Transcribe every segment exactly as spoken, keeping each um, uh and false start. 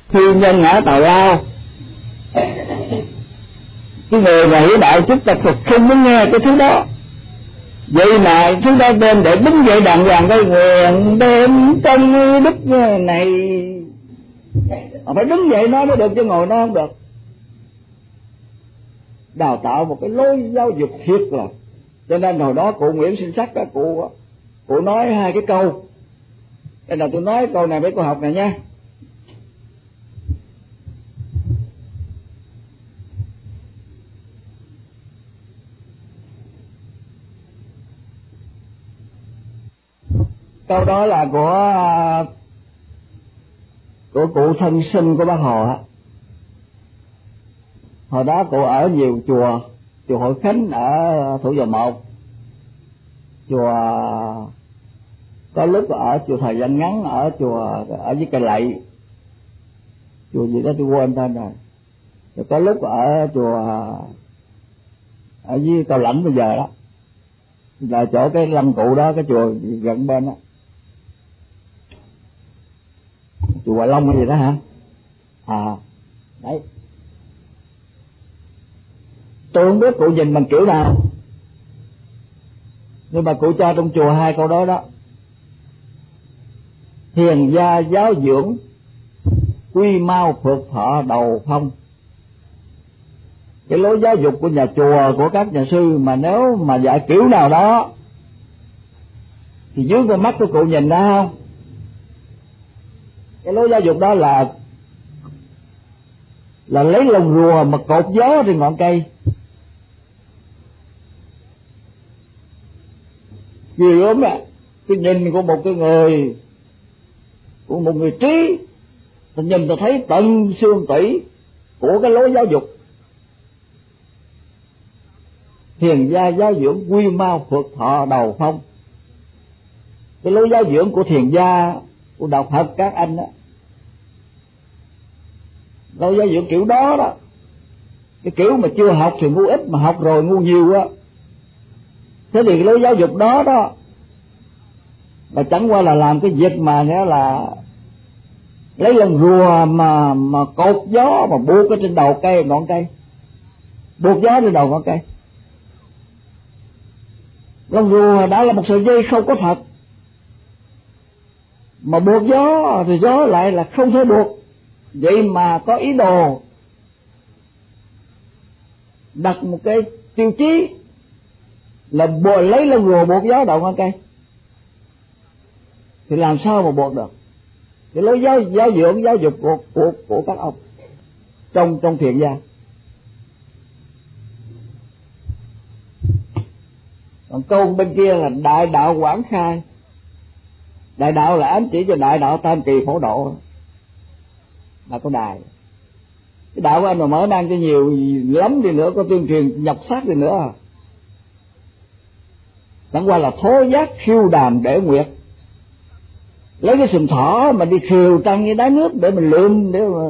Thiên nhân ngã tào lao. Cái người mà hiểu đạo chúng ta thực không muốn nghe cái thứ đó. Vậy mà chúng ta đem để đứng dậy đàng hoàng cái nguyện đem trong đức này, mà phải đứng dậy nói mới được, chứ ngồi nói không được. Đào tạo một cái lối giáo dục thiệt là. Cho nên hồi đó cụ Nguyễn Sinh Sắc á, cụ cụ nói hai cái câu. Đây là tôi nói câu này với cô học này nha. Câu đó là của của cụ thân sinh của Bác Hồ á. Hồi đó cụ ở nhiều chùa, chùa Hội Khánh ở Thủ Dầu Một, chùa có lúc ở chùa Thời Gian Ngắn, ở chùa ở dưới Cây Lậy, chùa gì đó tôi quên tên rồi. Rồi có lúc ở chùa ở dưới Cao Lãnh bây giờ đó, là chỗ cái lăng cụ đó, cái chùa gần bên đó, chùa Hòa Long hay gì đó hả? À đấy, tôi không biết cụ nhìn bằng kiểu nào, nhưng mà cụ cho trong chùa hai câu đó đó. Thiền gia giáo dưỡng, quy mau phượt thọ đầu phong. Cái lối giáo dục của nhà chùa, của các nhà sư mà nếu mà dạy kiểu nào đó thì dưới con mắt của cụ nhìn ra không? Cái lối giáo dục đó là là lấy lồng rùa mà cột gió trên ngọn cây. Vì lắm á, cái nhìn của một cái người, của một người trí, ta nhìn ta thấy tận xương tủy của cái lối giáo dục. Thiền gia giáo dưỡng, quy mau phượt thọ đầu phong. Cái lối giáo dưỡng của thiền gia, của đạo Phật các anh đó, lối giáo dưỡng kiểu đó đó. Cái kiểu mà chưa học thì ngu ít, mà học rồi ngu nhiều á. Thế thì cái lối giáo dục đó đó, mà chẳng qua là làm cái việc mà nghĩa là lấy lông rùa mà mà cột gió mà buộc ở trên đầu cây, ngọn cây, buộc gió trên đầu ngọn cây. Lông rùa đã là một sợi dây không có thật, mà buộc gió thì gió lại là không thể buộc. Vậy mà có ý đồ đặt một cái tiêu chí là bộ lấy lông rùa buộc gió đầu ngọn cây, thì làm sao mà buộc được? Cái lối giáo giáo dưỡng giáo dục của của của các ông trong trong thiền gia. Còn câu bên kia là đại đạo quảng khai. Đại đạo là ám chỉ cho đại đạo tam kỳ phổ độ, là có đài. Cái đạo của anh mà mở mang cho nhiều lắm đi nữa, có tuyên truyền nhập sát đi nữa, chẳng qua là thố giác khiêu đàm để nguyệt. Lấy cái sừng thỏ mà đi khiêu trăng như đáy nước để mình lượm, để mà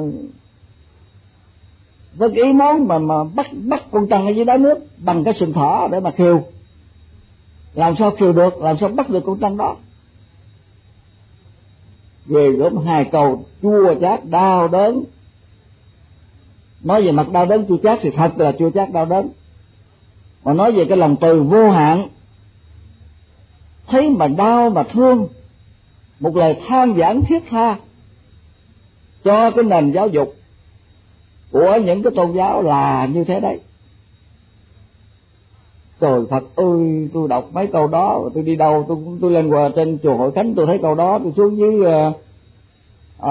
với cái ý món mà mà bắt bắt con trăng ở dưới đáy nước bằng cái sừng thỏ để mà khiêu. Làm sao khiêu được, làm sao bắt được con trăng đó? Về gồm hai câu chua chát đau đớn. Nói về mặt đau đớn chua chát thì thật là chua chát đau đớn, mà nói về cái lòng từ vô hạn, thấy mà đau mà thương. Một lời than vãn thiết tha cho cái nền giáo dục của những cái tôn giáo là như thế đấy. Trời Phật ơi, tôi đọc mấy câu đó, tôi đi đâu tôi tôi lên qua trên chùa Hội Khánh tôi thấy câu đó, tôi xuống dưới uh, uh,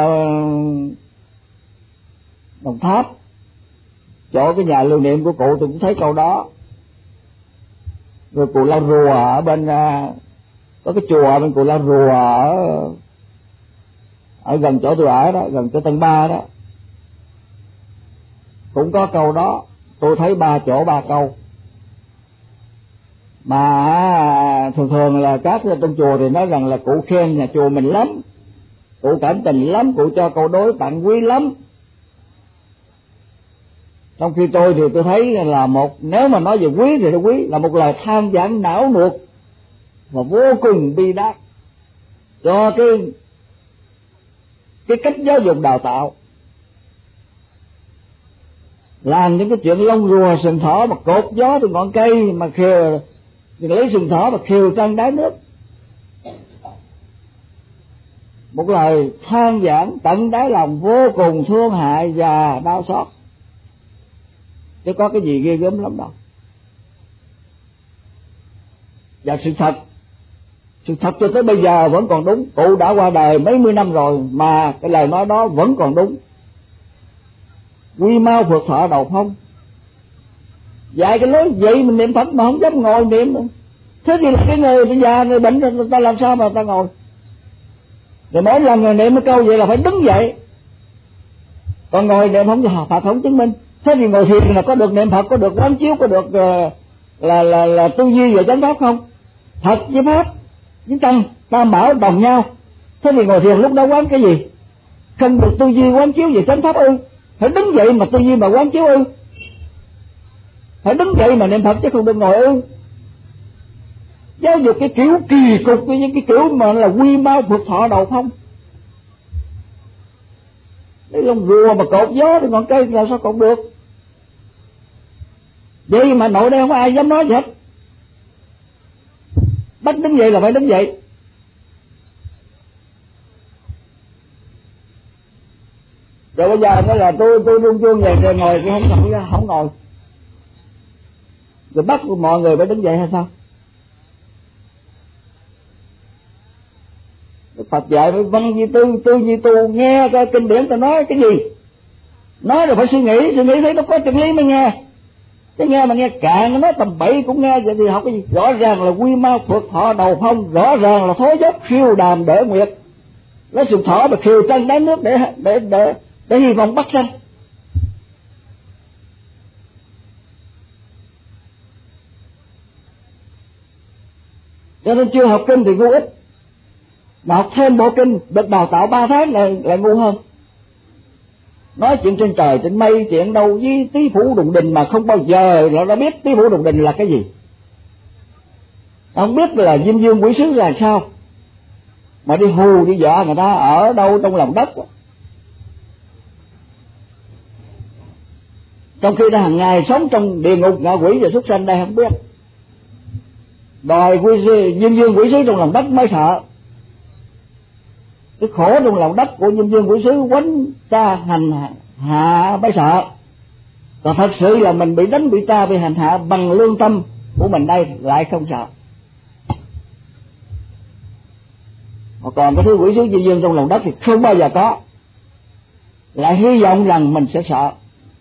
Đồng Tháp chỗ cái nhà lưu niệm của cụ tôi cũng thấy câu đó. Rồi cụ Lao Rùa ở bên uh, có cái chùa bên cụ Lao Rùa ở ở gần chỗ tôi ở đó, gần chỗ Tân Ba đó, cũng có câu đó. Tôi thấy ba chỗ ba câu. Mà thường thường là các trong chùa thì nói rằng là cụ khen nhà chùa mình lắm, cụ cảm tình lắm, cụ cho câu đối tặng quý lắm. Trong khi tôi thì tôi thấy là một, nếu mà nói về quý thì nó quý là một lời than vãn não nuột và vô cùng bi đát cho cái cái cách giáo dục đào tạo, làm những cái chuyện lông rùa sừng thỏ mà cột gió từ ngọn cây mà khều, lấy sừng thỏ mà khều trong đáy nước. Một lời than vãn tận đáy lòng vô cùng thương hại và đau xót, chứ có cái gì ghê gớm lắm đâu. Và sự thật, sự thật cho tới bây giờ vẫn còn đúng. Cụ đã qua đời mấy mươi năm rồi mà cái lời nói đó vẫn còn đúng. Quy mau phượt thọ đầu phong, dạy cái lối vậy mình niệm Phật mà không dám ngồi niệm nữa. Thế thì là cái người bây giờ người bệnh người ta làm sao mà người ta ngồi? Rồi mỗi lần người niệm cái câu vậy là phải đứng dậy, còn ngồi niệm không thì Phật không chứng minh. Thế thì ngồi thiền là có được niệm Phật, có được quán chiếu, có được uh, là là là tư duy về chánh pháp không? Phật với pháp với tăng tam bảo đồng nhau. Thế thì ngồi thiền lúc đó quán cái gì? Không được tư duy quán chiếu về chánh pháp ư? Phải đứng dậy mà tư duy mà quán chiếu ư? Phải đứng dậy mà niệm Phật chứ không được ngồi ư? Giáo dục cái kiểu kỳ cục với những cái kiểu mà là quy mau phượt thọ đầu phong. Đấy lông rùa mà cột gió thì ngọn cây làm sao cột được? Vậy mà nội đây không có ai dám nói gì hết. Bắt đứng dậy là phải đứng dậy. Rồi bây giờ nói là tôi tôi luôn chuông về rồi ngồi tôi không ngồi không ngồi. Rồi bắt mọi người phải đứng dậy hay sao? Phật dạy phải văn di tư, tư di tu, nghe coi kinh điển ta nói cái gì. Nói rồi phải suy nghĩ, suy nghĩ thấy nó có chân lý mới nghe. Chứ nghe mà nghe cạn, nó nói tầm bậy cũng nghe, vậy thì học cái gì? Rõ ràng là quy mau phượt thọ đầu phong, rõ ràng là thối dốc khiêu đàm để nguyệt. Lấy sừng thỏ mà khiêu chân đáy nước để để để để hy vọng bắt sanh. Cho nên chưa học kinh thì ngu ít, mà học thêm bộ kinh được đào tạo ba tháng là lại ngu hơn. Nói chuyện trên trời trên mây, chuyện đâu với tí phủ đùng đình mà không bao giờ nó đã biết tí phủ đùng đình là cái gì. Không biết là Diêm Dương quỷ sứ là sao, mà đi hù đi dọa người ta ở đâu trong lòng đất. Trong khi ta hàng ngày sống trong địa ngục ngạ quỷ và súc sanh đây không biết. Đòi quy Diêm Dương quỷ sứ trong lòng đất mới sợ. Cái khổ trong lòng đất của Diêm Dương quỷ sứ quánh ta hành hạ mới sợ. Còn thật sự là mình bị đánh bị ta bị hành hạ bằng lương tâm của mình đây lại không sợ. Mà còn cái thứ quỷ sứ Diêm Dương trong lòng đất thì không bao giờ có. Lại hy vọng rằng mình sẽ sợ.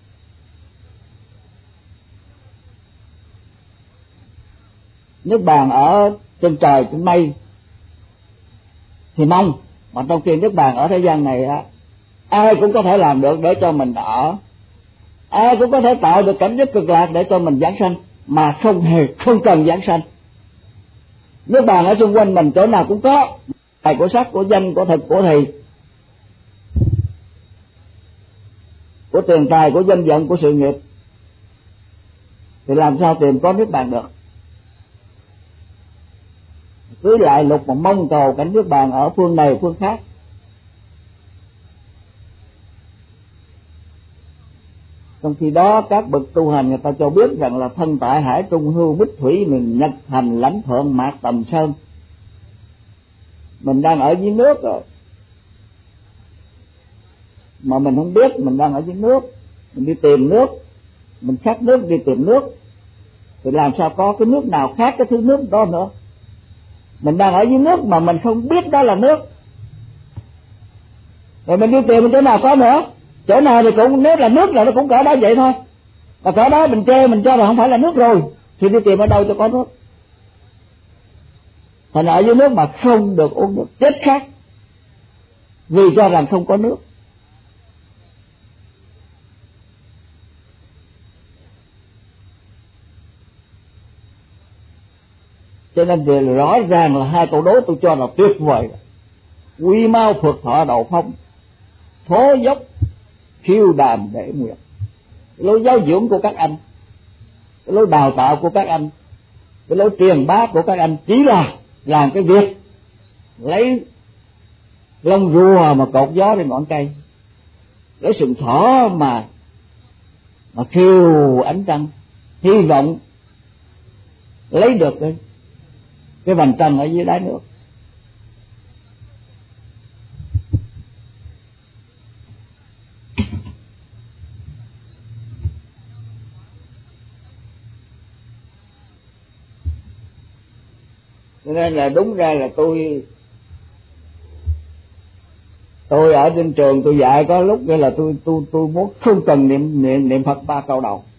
Nước bàn ở trên trời trên mây thì mong, mà trong khi nước bàn ở thế gian này á, ai cũng có thể làm được để cho mình ở, ai cũng có thể tạo được cảnh giới cực lạc để cho mình giảng sanh, mà không hề không cần giảng sanh. Nước bàn ở xung quanh mình chỗ nào cũng có, tài của sắc, của danh, của thực, của thì, của tiền tài, của danh vọng, của sự nghiệp, thì làm sao tìm có nước bàn được? Cứ lại lục mà mong cầu cảnh nước bàn ở phương này phương khác. Trong khi đó các bậc tu hành người ta cho biết rằng là thân tại hải trung hưu bích thủy, mình nhật thành lãnh thượng mạc tầm sơn. Mình đang ở dưới nước rồi mà mình không biết mình đang ở dưới nước. Mình đi tìm nước, mình khát nước đi tìm nước, thì làm sao có cái nước nào khác cái thứ nước đó nữa. Mình đang ở dưới nước mà mình không biết đó là nước. Rồi mình đi tìm chỗ nào có nữa. Chỗ nào thì cũng nếu là nước là nó cũng cỡ đó vậy thôi. Và cỡ đó mình chê mình cho là không phải là nước rồi, thì đi tìm ở đâu cho có nước. Thành ở dưới nước mà không được uống nước, chết khát vì cho rằng không có nước. Cho nên thì rõ ràng là hai câu đố tôi cho là tuyệt vời. Quy mau phượt thọ đầu phong, thố dốc khiêu đàm để nguyện. Cái lối giáo dưỡng của các anh, cái lối đào tạo của các anh, cái lối truyền bá của các anh chỉ là làm cái việc lấy lông rùa mà cột gió trên ngọn cây, lấy sừng thỏ mà mà khiêu ánh trăng, hy vọng lấy được cái, cái vành trăng ở dưới đáy nước. Cho nên là đúng ra là tôi tôi ở trên trường tôi dạy có lúc nghĩa là tôi tôi tôi muốn không cần niệm niệm niệm Phật ba câu đầu.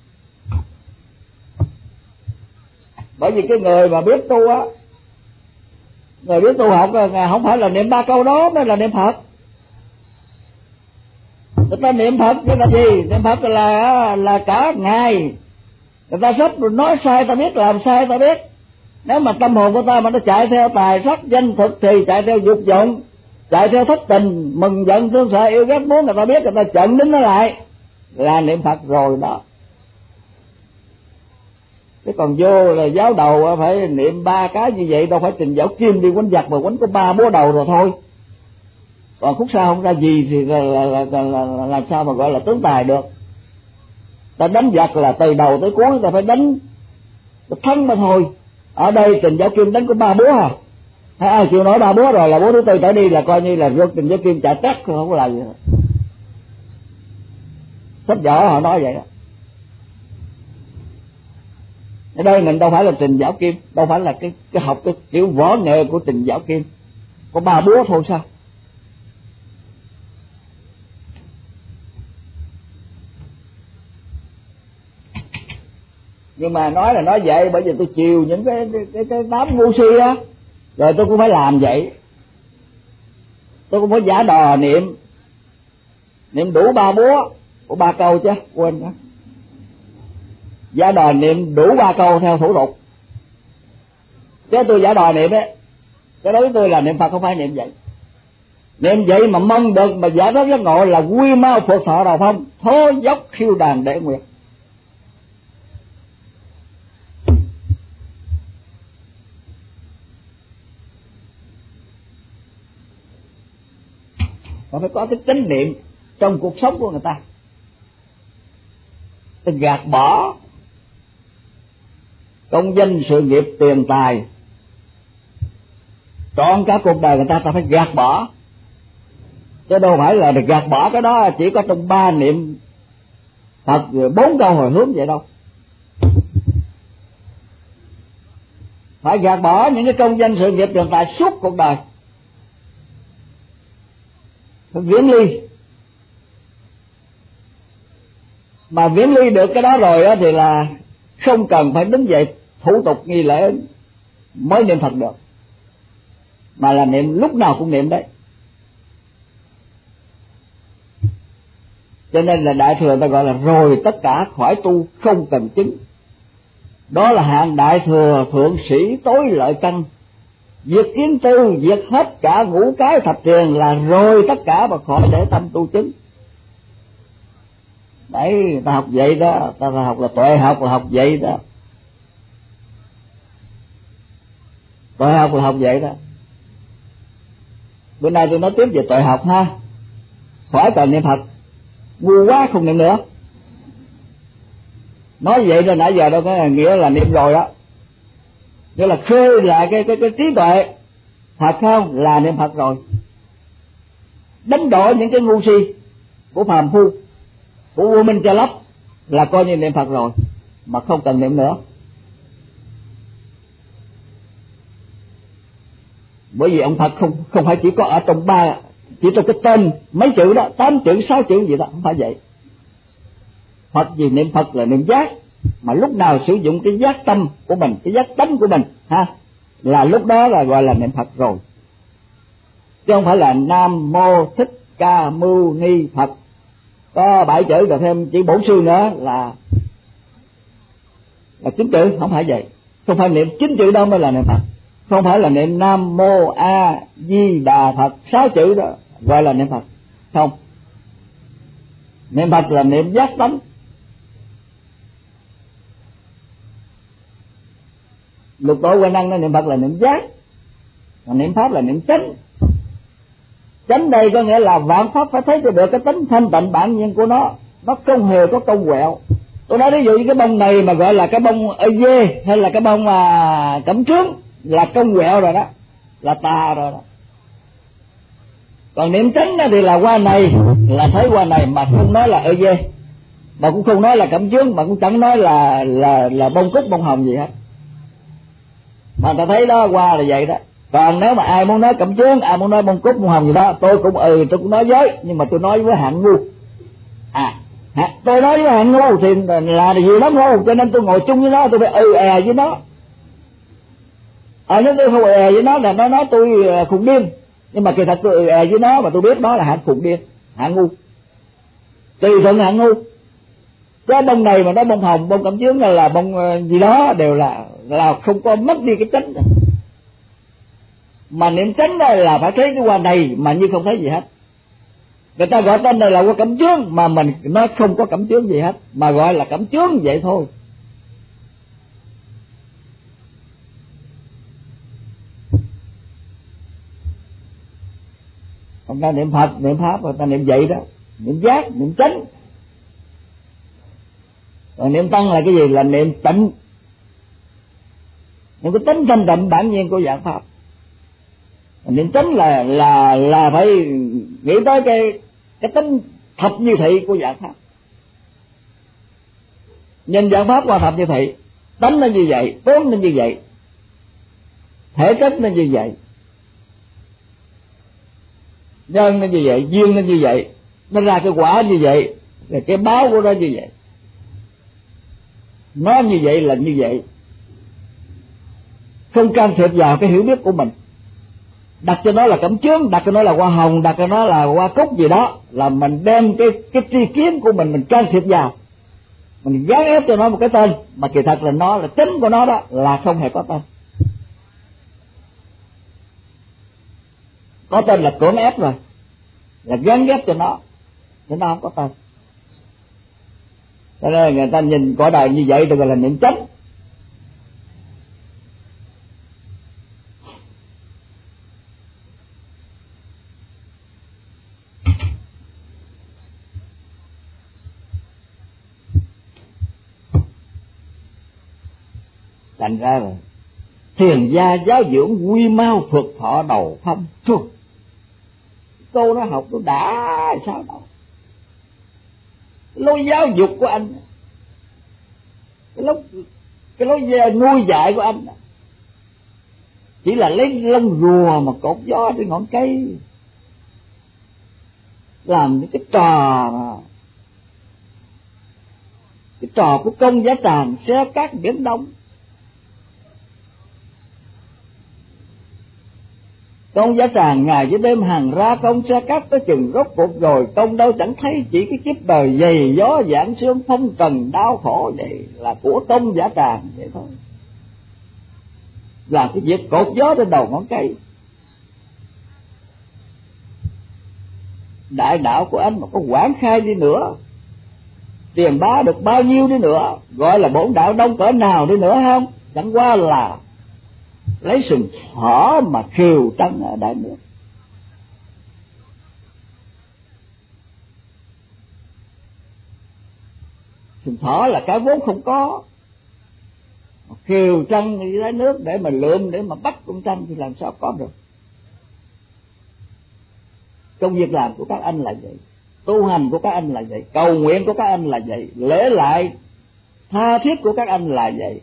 Bởi vì cái người mà biết tu á, người biết tu học không phải là niệm ba câu đó mới là niệm Phật. Người ta niệm Phật cái là gì? Niệm Phật là là cả ngày. Người ta sắp nói sai ta biết, làm sai ta biết. Nếu mà tâm hồn của ta mà nó chạy theo tài sắc danh thực thì chạy theo dục vọng, chạy theo thất tình, mừng giận thương sợ yêu ghét muốn, người ta biết, người ta chặn đứng nó lại là niệm Phật rồi đó. Chứ còn vô là giáo đầu phải niệm ba cái như vậy, đâu phải Trình Giáo Kim đi quánh giặc mà quánh có ba búa đầu rồi thôi. Còn khúc sau không ra gì thì là, là, là, là, là, là làm sao mà gọi là tướng tài được. Ta đánh giặc là từ đầu tới cuối ta phải đánh thắng mà thôi. Ở đây Trình Giáo Kim đánh có ba búa à? Hay ai chịu nói ba búa rồi là búa thứ tư trở đi là coi như là rước Trình Giáo Kim chạy trắc, không có làm gì nữa. Sách vở họ nói vậy đó. Ở đây mình đâu phải là Trình Giáo Kim, đâu phải là cái cái học cái kiểu võ nghệ của Trình Giáo Kim, có ba búa thôi sao? Nhưng mà nói là nói vậy bởi vì tôi chiều những cái cái cái, cái đám ngu si á, rồi tôi cũng phải làm vậy. Tôi cũng phải giả đò niệm niệm đủ ba búa của ba câu chứ quên đó. Giả đò niệm đủ ba câu theo thủ tục. Chứ tôi giả đò niệm ấy, cái đối với tôi là niệm Phật không phải niệm vậy. Niệm vậy mà mong được mà giải thoát giác ngộ là quy mau phật thọ đầu phong, thố dốc khiêu đàn để nguyện. Họ phải có cái chánh niệm trong cuộc sống của người ta. Tôi gạt bỏ công danh sự nghiệp tiền tài, trọn cả cuộc đời người ta ta phải gạt bỏ. Chứ đâu phải là được gạt bỏ cái đó chỉ có trong ba niệm Phật rồi bốn câu hồi hướng vậy đâu. Phải gạt bỏ những cái công danh sự nghiệp tiền tài suốt cuộc đời, phải viễn ly. Mà viễn ly được cái đó rồi đó thì là không cần phải đứng dậy thủ tục nghi lễ mới niệm Phật được, mà là niệm lúc nào cũng niệm đấy. Cho nên là Đại Thừa ta gọi là rồi tất cả khỏi tu không cần chứng. Đó là hạng Đại Thừa thượng sĩ tối lợi căn. Việc kiến tư, việc hết cả ngũ cái thập truyền là rồi tất cả mà khỏi để tâm tu chứng. Đấy, ta học vậy đó, ta học là tuệ học là học vậy đó. Tuệ học là học vậy đó. Bữa nay tôi nói tiếp về tuệ học ha. Khỏi cần niệm Phật, ngu quá không niệm nữa. Nói vậy rồi nãy giờ đâu có nghĩa là niệm rồi đó. Nghĩa là khơi lại cái cái cái trí tuệ thật không là niệm Phật rồi. Đánh đổ những cái ngu si của phàm phu, của vô minh che lấp là coi như niệm Phật rồi, mà không cần niệm nữa. Bởi vì ông Phật không không phải chỉ có ở trong ba, chỉ trong cái tên mấy chữ đó, tám chữ sáu chữ gì đó, không phải vậy. Phật gì niệm Phật là niệm giác, mà lúc nào sử dụng cái giác tâm của mình, cái giác tánh của mình ha, là lúc đó là gọi là niệm Phật rồi. Chứ không phải là Nam Mô Thích Ca Mâu Ni Phật có bảy chữ rồi thêm chữ bổn sư nữa là là chín chữ, không phải vậy. Không phải niệm chín chữ đâu mới là niệm Phật. Không phải là niệm Nam Mô A Di Đà Phật sáu chữ đó gọi là niệm Phật. Không. Niệm Phật là niệm giác tánh. Lục Tổ Huệ Năng nói niệm Phật là niệm giác, mà niệm Pháp là niệm chánh. Chánh đây có nghĩa là vạn pháp phải thấy cho được cái tính thanh tịnh bản nhiên của nó, nó không hề có công quẹo. Tôi nói ví dụ như cái bông này mà gọi là cái bông ơ dê hay là cái bông à, cẩm trướng là công quẹo rồi đó, là tà rồi đó. Còn niệm chánh đó thì là qua này, là thấy qua này mà không nói là ơ dê, mà cũng không nói là cẩm trướng, mà cũng chẳng nói là là là bông cúc bông hồng gì hết, mà ta thấy đó qua là vậy đó. Còn nếu mà ai muốn nói cẩm trướng, ai muốn nói bông cúc bông hồng gì đó, tôi cũng ừ tôi cũng nói với, nhưng mà tôi nói với hạng ngu. À tôi nói với hạng ngu thì là gì lắm ngu, cho nên tôi ngồi chung với nó, tôi phải ừ è với nó. Ở nếu tôi không ừ è với nó là nó nói tôi khùng điên, nhưng mà kỳ thật tôi ừ è với nó mà tôi biết nó là hạng khùng điên, hạng ngu, tùy thuận hạng ngu. Cái bông này mà nó bông hồng, bông cẩm chướng hay là bông gì đó đều là là không có mất đi cái chánh. Mà niệm chánh đây là phải thấy cái hoa này mà như không thấy gì hết. Người ta gọi tên này là hoa cẩm chướng mà mình nó không có cẩm chướng gì hết, mà gọi là cẩm chướng vậy thôi. Người ta niệm Phật, niệm Pháp, người ta niệm vậy đó, niệm giác, niệm chánh. Còn niệm tăng là cái gì? Là niệm tịnh, niệm cái tính thanh tịnh bản nhiên của dạng Pháp. Niệm chánh là là là phải nghĩ tới cái cái tính thập như thị của dạng Pháp. Nhìn dạng Pháp qua thập như thị, tánh nó như vậy, tướng nó như vậy, thể chất nó như vậy, nhân nó như vậy, duyên nó như vậy, nó ra cái quả như vậy, rồi cái báo của nó như vậy. Nó như vậy là như vậy, không can thiệp vào cái hiểu biết của mình. Đặt cho nó là cẩm chướng, đặt cho nó là hoa hồng, đặt cho nó là hoa cúc gì đó, là mình đem cái cái tri kiến của mình mình can thiệp vào, mình gán ép cho nó một cái tên mà kỳ thật là nó là tính của nó đó, là không hề có tên. Có tên là cưỡng ép rồi, là gán ghép cho nó, chứ nó không có tên. Cho nên người ta nhìn cõi đời như vậy thì gọi là niệm chánh. Thành ra rồi thiền gia giáo dưỡng quy mau phượt thọ đầu phong. Thôi câu nó học nó đã sao đâu. Lối giáo dục của anh, cái lối cái lối nuôi dạy của anh chỉ là lấy lông rùa mà cột gió trên ngọn cây, làm những cái trò mà cái trò của công giá tràng xe cát biển đông. Công giá tràng ngày với đêm hàng ra công xe cát tới chừng rốt cuộc rồi, công đâu chẳng thấy, chỉ cái kiếp đời dày gió giảng sương phong trần đau khổ vậy là của công giá tràng vậy thôi. Làm cái việc cột gió trên đầu ngón cây. Đại đạo của anh mà có quảng khai đi nữa, tiền bá được bao nhiêu đi nữa, gọi là bổn đạo đông cỡ nào đi nữa không, chẳng qua là lấy sừng thỏ mà khiêu trăng ở đại nước. Sừng thỏ là cái vốn không có, khiêu trăng đi đại nước để mà lượm, để mà bắt con trăng thì làm sao có được. Công việc làm của các anh là vậy, tu hành của các anh là vậy, cầu nguyện của các anh là vậy, lễ lại tha thiết của các anh là vậy.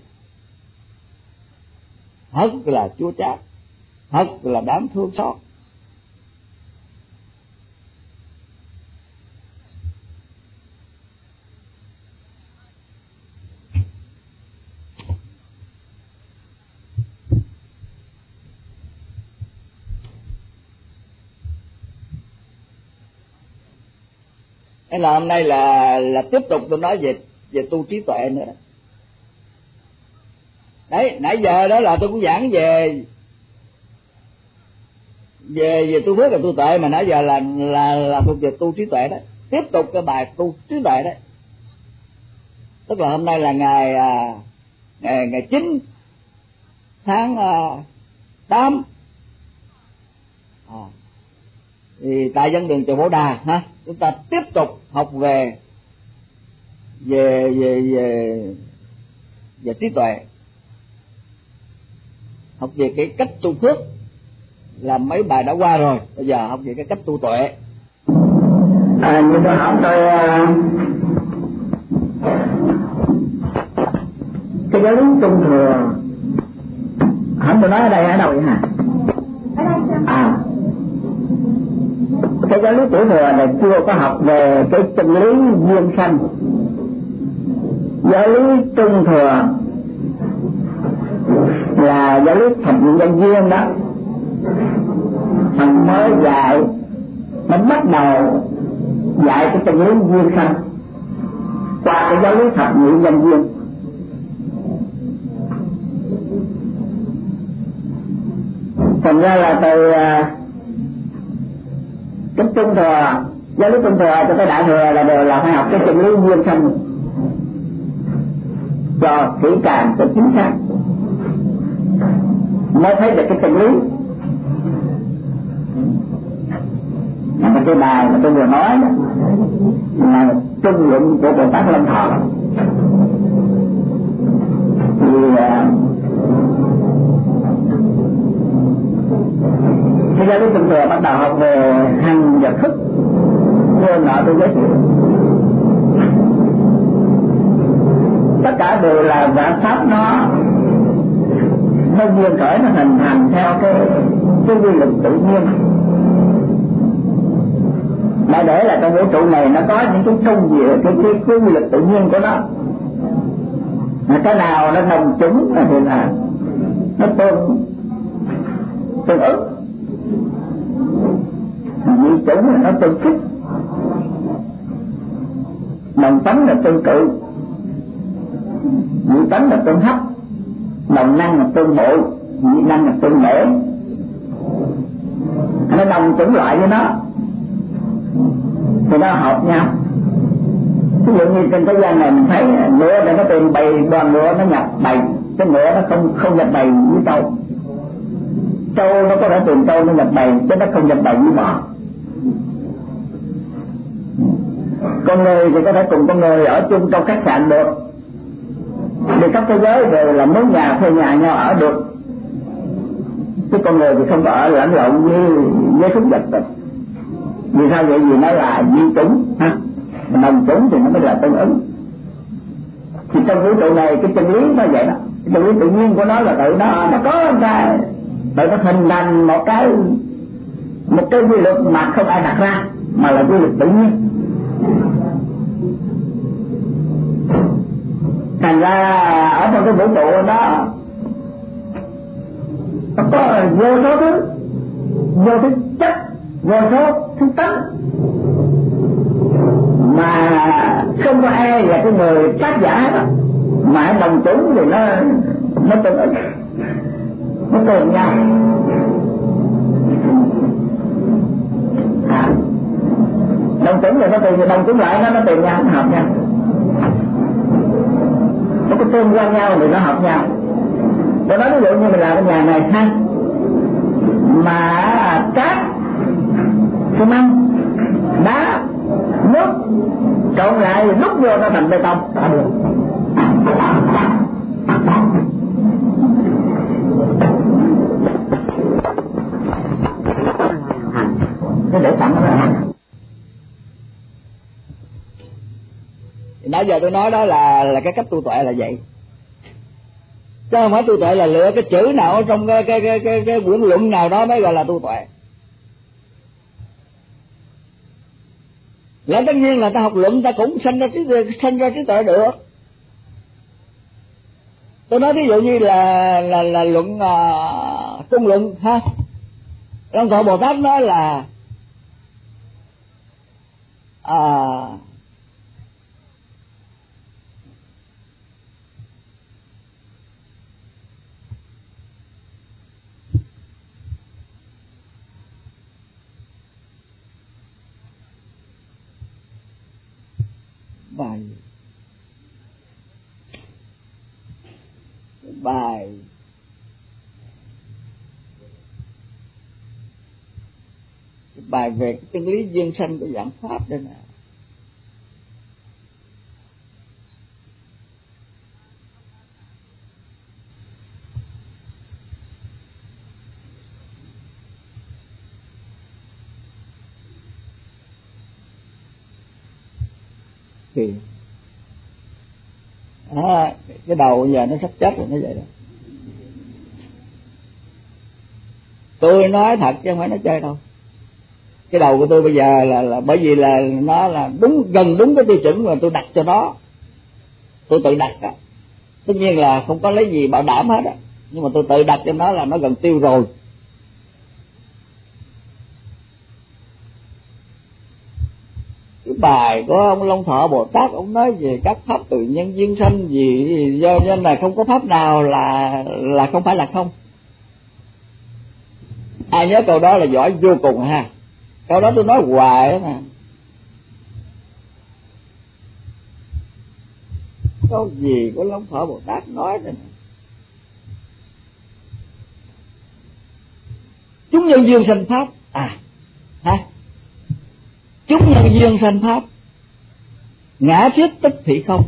Thật là chua chát, thật là đáng thương xót. Thế là hôm nay là là tiếp tục tôi nói về về tu trí tuệ nữa đó. Đấy, nãy giờ đó là tôi cũng giảng về về về tu phước và tu tuệ, mà nãy giờ là là là thuộc về tu trí tuệ đó. Tiếp tục cái bài tu trí tuệ đấy. Tức là hôm nay là ngày à, ngày ngày chín tháng à, tám, à, Thì tại Văn Đường Chùa Bổ Đà ha, chúng ta tiếp tục học về về về về về trí tuệ, học về cái cách tu phước, là mấy bài đã qua rồi. Bây giờ học về cái cách tu tuệ. À, như tôi hỏi tôi cái giáo lý trung thừa, không tôi nói ở đây ở đâu vậy hả? À, cái giáo lý tiểu thừa này chưa có học về cái chân lý duyên sanh. Giáo lý trung thừa là giáo lý thập nhị nhân duyên đó, mình mới dạy, mình bắt đầu dạy cái chân lý duyên sanh qua cái giáo lý thập nhị nhân duyên. Thành ra là từ cái trung thừa, giáo lý trung thừa cho tới đại thừa là đều là phải học cái chân lý duyên sanh cho kỹ càng, cho chính xác, mới thấy được cái chân lý. Mà cái bài mà tôi vừa nói đó là trung luận của Bồ Tát Lâm Thọ. Thì cái giáo lý trung thừa bắt đầu học về hành và thức, như nọ tôi giới thiệu. Tất cả đều là giả pháp, nó nó duyên khởi, nó hình thành theo cái cái quy luật tự nhiên. Mà để là trong vũ trụ này nó có những cái công việc, cái cái cái quy luật tự nhiên của nó. Mà cái nào nó đồng chúng thì là nó tương tương ứng, dị chủng là nó tương kích, đồng tánh là tương cự, dị tánh là tương hấp, đồng năng là tương bội, dị năng là tương bể. Nó đồng chủng loại với nó thì nó hợp nhau. Ví dụ như trên thế gian này mình thấy ngựa để nó tìm bầy, đoàn ngựa nó nhập bầy, cái ngựa nó không không nhập bầy với trâu. Trâu nó có thể tìm trâu nó nhập bầy, chứ nó không nhập bầy với bò. Con người thì có thể cùng con người ở chung trong khách sạn được, vì khắp thế giới đều là mướn nhà thuê nhà nhau ở được. Chứ con người thì không có ở lẫn lộn với với súc vật được. Vì sao vậy? Vì nó là di chủng ha, đồng chủng thì nó mới là tương ứng. Thì trong vũ trụ này cái chân lý nó vậy đó, cái chân lý tự nhiên của nó là tự nó nó có ra, tự nó hình thành một cái một cái quy luật mà không ai đặt ra, mà là quy luật tự nhiên. Thành ra ở trong cái vũ trụ đó nó có vô số thứ, vô thứ chất, vô số thứ tánh, mà không có ai là cái người tác giả đó, mà đồng chủng thì nó nó tương ứng, nó tương nhau. À, đồng chủng thì nó tương, đồng chủng lại nó nó tương nhau, nó hợp nhau. Nó có tương quan nhau thì nó hợp nhau. Tôi nói ví dụ như mình làm cái nhà này ha, mà cát, xi măng, đá, nước trộn lại lúc vô nó thành bê tông đã được. Nó để sẵn đó. Nãy giờ tôi nói đó là là cái cách tu tuệ là vậy. Chứ không phải tu tuệ là lựa cái chữ nào trong cái cái cái cái, cái quyển luận nào đó mới gọi là tu tuệ. Là tất nhiên là ta học luận ta cũng sinh ra trí sinh ra trí tuệ được. Tôi nói ví dụ như là là là luận uh, trung luận ha. Long Thọ Bồ Tát nói là à, bài bài bài về cái chân lý duyên sanh của Vạn Pháp đây nè. Thì à, cái đầu giờ nó sắp chết rồi, nó vậy đó. Tôi nói thật chứ không phải nói chơi đâu. Cái đầu của tôi bây giờ là là bởi vì là nó là đúng gần đúng cái tiêu chuẩn mà tôi đặt cho nó, tôi tự đặt đó. Tất nhiên là không có lấy gì bảo đảm hết á, nhưng mà tôi tự đặt cho nó là nó gần tiêu rồi. Cái bài của ông Long Thọ Bồ Tát, ông nói về các pháp từ nhân duyên sanh gì, do nên là không có pháp nào là là không phải là không. Ai nhớ câu đó là giỏi vô cùng ha. Câu đó tôi nói hoài đó nè. Câu gì của Long Thọ Bồ Tát nói này nè. Chúng nhân duyên sanh pháp. À ha. Chúng nhân duyên sanh pháp, ngã thuyết tức thị không.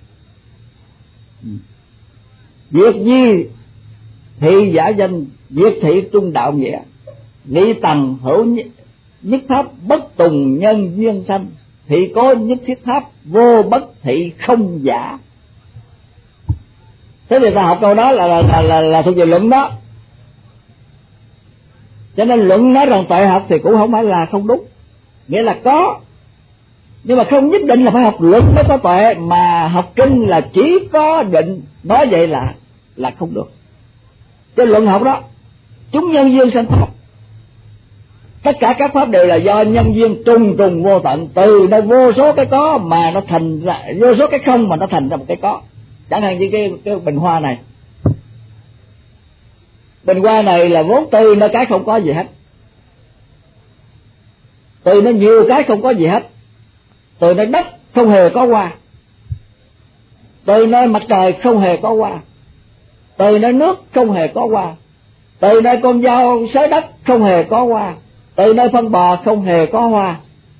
Việc gì thị giả danh, việc thị trung đạo nghĩa. Lý tầng hữu nhất pháp, bất tùng nhân duyên sanh. Thị có nhất thiết pháp, vô bất thị không giả. Thế thì ta học câu đó là là là, là, là thuộc về luận đó. Cho nên luận nói rằng tuệ học thì cũng không phải là không đúng, nghĩa là có, nhưng mà không nhất định là phải học luận mới có tuệ, mà học kinh là chỉ có định, nói vậy là là không được. Cái luận học đó, chúng nhân duyên sanh pháp, tất cả các pháp đều là do nhân duyên trùng trùng vô tận, từ nơi vô số cái có mà nó thành ra vô số cái không mà nó thành ra một cái có. Chẳng hạn như cái cái bình hoa này, bình hoa này là vốn từ nơi cái không có gì hết, từ nó nhiều cái không có gì hết, từ nơi đất không hề có hoa, từ nơi mặt trời không hề có hoa, từ nơi nước không hề có hoa, từ nơi con dao xới đất không hề có hoa, từ nơi phân bò không hề có hoa,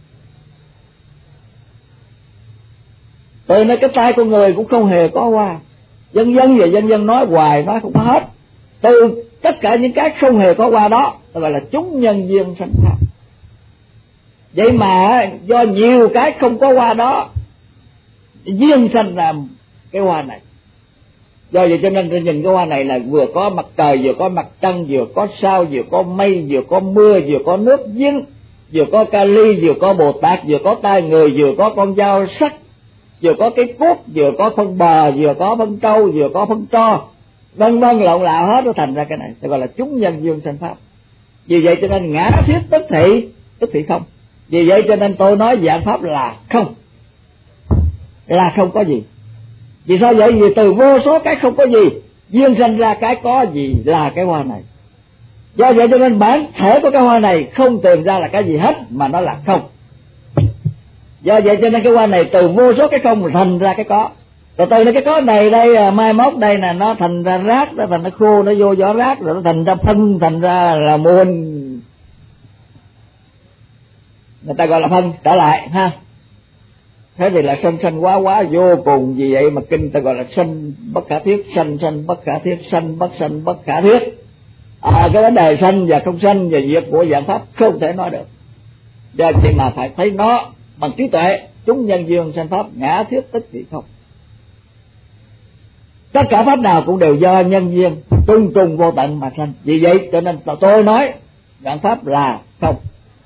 từ nơi cái tay con người cũng không hề có hoa, dân dân và dân dân nói hoài nói không có hết. Từ tất cả những cái không hề có hoa đó gọi là chúng nhân duyên sanh pháp. Vậy mà do nhiều cái không có hoa đó duyên sanh ra cái hoa này. Do vậy cho nên tôi nhìn cái hoa này là vừa có mặt trời, vừa có mặt trăng, vừa có sao, vừa có mây, vừa có mưa, vừa có nước giếng, vừa có kali, vừa có Bồ Tát, vừa có tai người, vừa có con dao sắc, vừa có cái cuốc, vừa có phân bò, vừa có phân trâu, vừa có phân tro, vân vân lộn lạo hết, nó thành ra cái này tôi gọi là chúng nhân duyên sanh pháp. Vì vậy cho nên ngã thuyết tức thị, tức thị không. Vì vậy cho nên tôi nói vạn pháp là không, là không có gì. Vì sao vậy? Vì từ vô số cái không có gì duyên sanh ra cái có gì là cái hoa này. Do vậy cho nên bản thể của cái hoa này không tìm ra là cái gì hết, mà nó là không. Do vậy cho nên cái hoa này từ vô số cái không thành ra cái có. Rồi từ cái có này đây mai mốt đây là nó thành ra rác, nó thành nó khô, nó vô gió rác, rồi nó thành ra phân, thành ra là mô hình, người ta gọi là phân trở lại ha. Thế thì là sanh sanh quá quá vô cùng. Vì vậy mà kinh ta gọi là sanh bất khả thuyết, sanh sanh bất khả thuyết, sanh bất sanh bất khả thuyết. À, cái vấn đề sanh và không sanh và diệt của vạn pháp không thể nói được, do vậy mà phải thấy nó bằng trí tuệ. Chúng nhân duyên sanh pháp, ngã thuyết tức thị không. Tất cả pháp nào cũng đều do nhân duyên trung trùng vô tận mà sanh. Vì vậy cho nên tôi nói vạn pháp là không.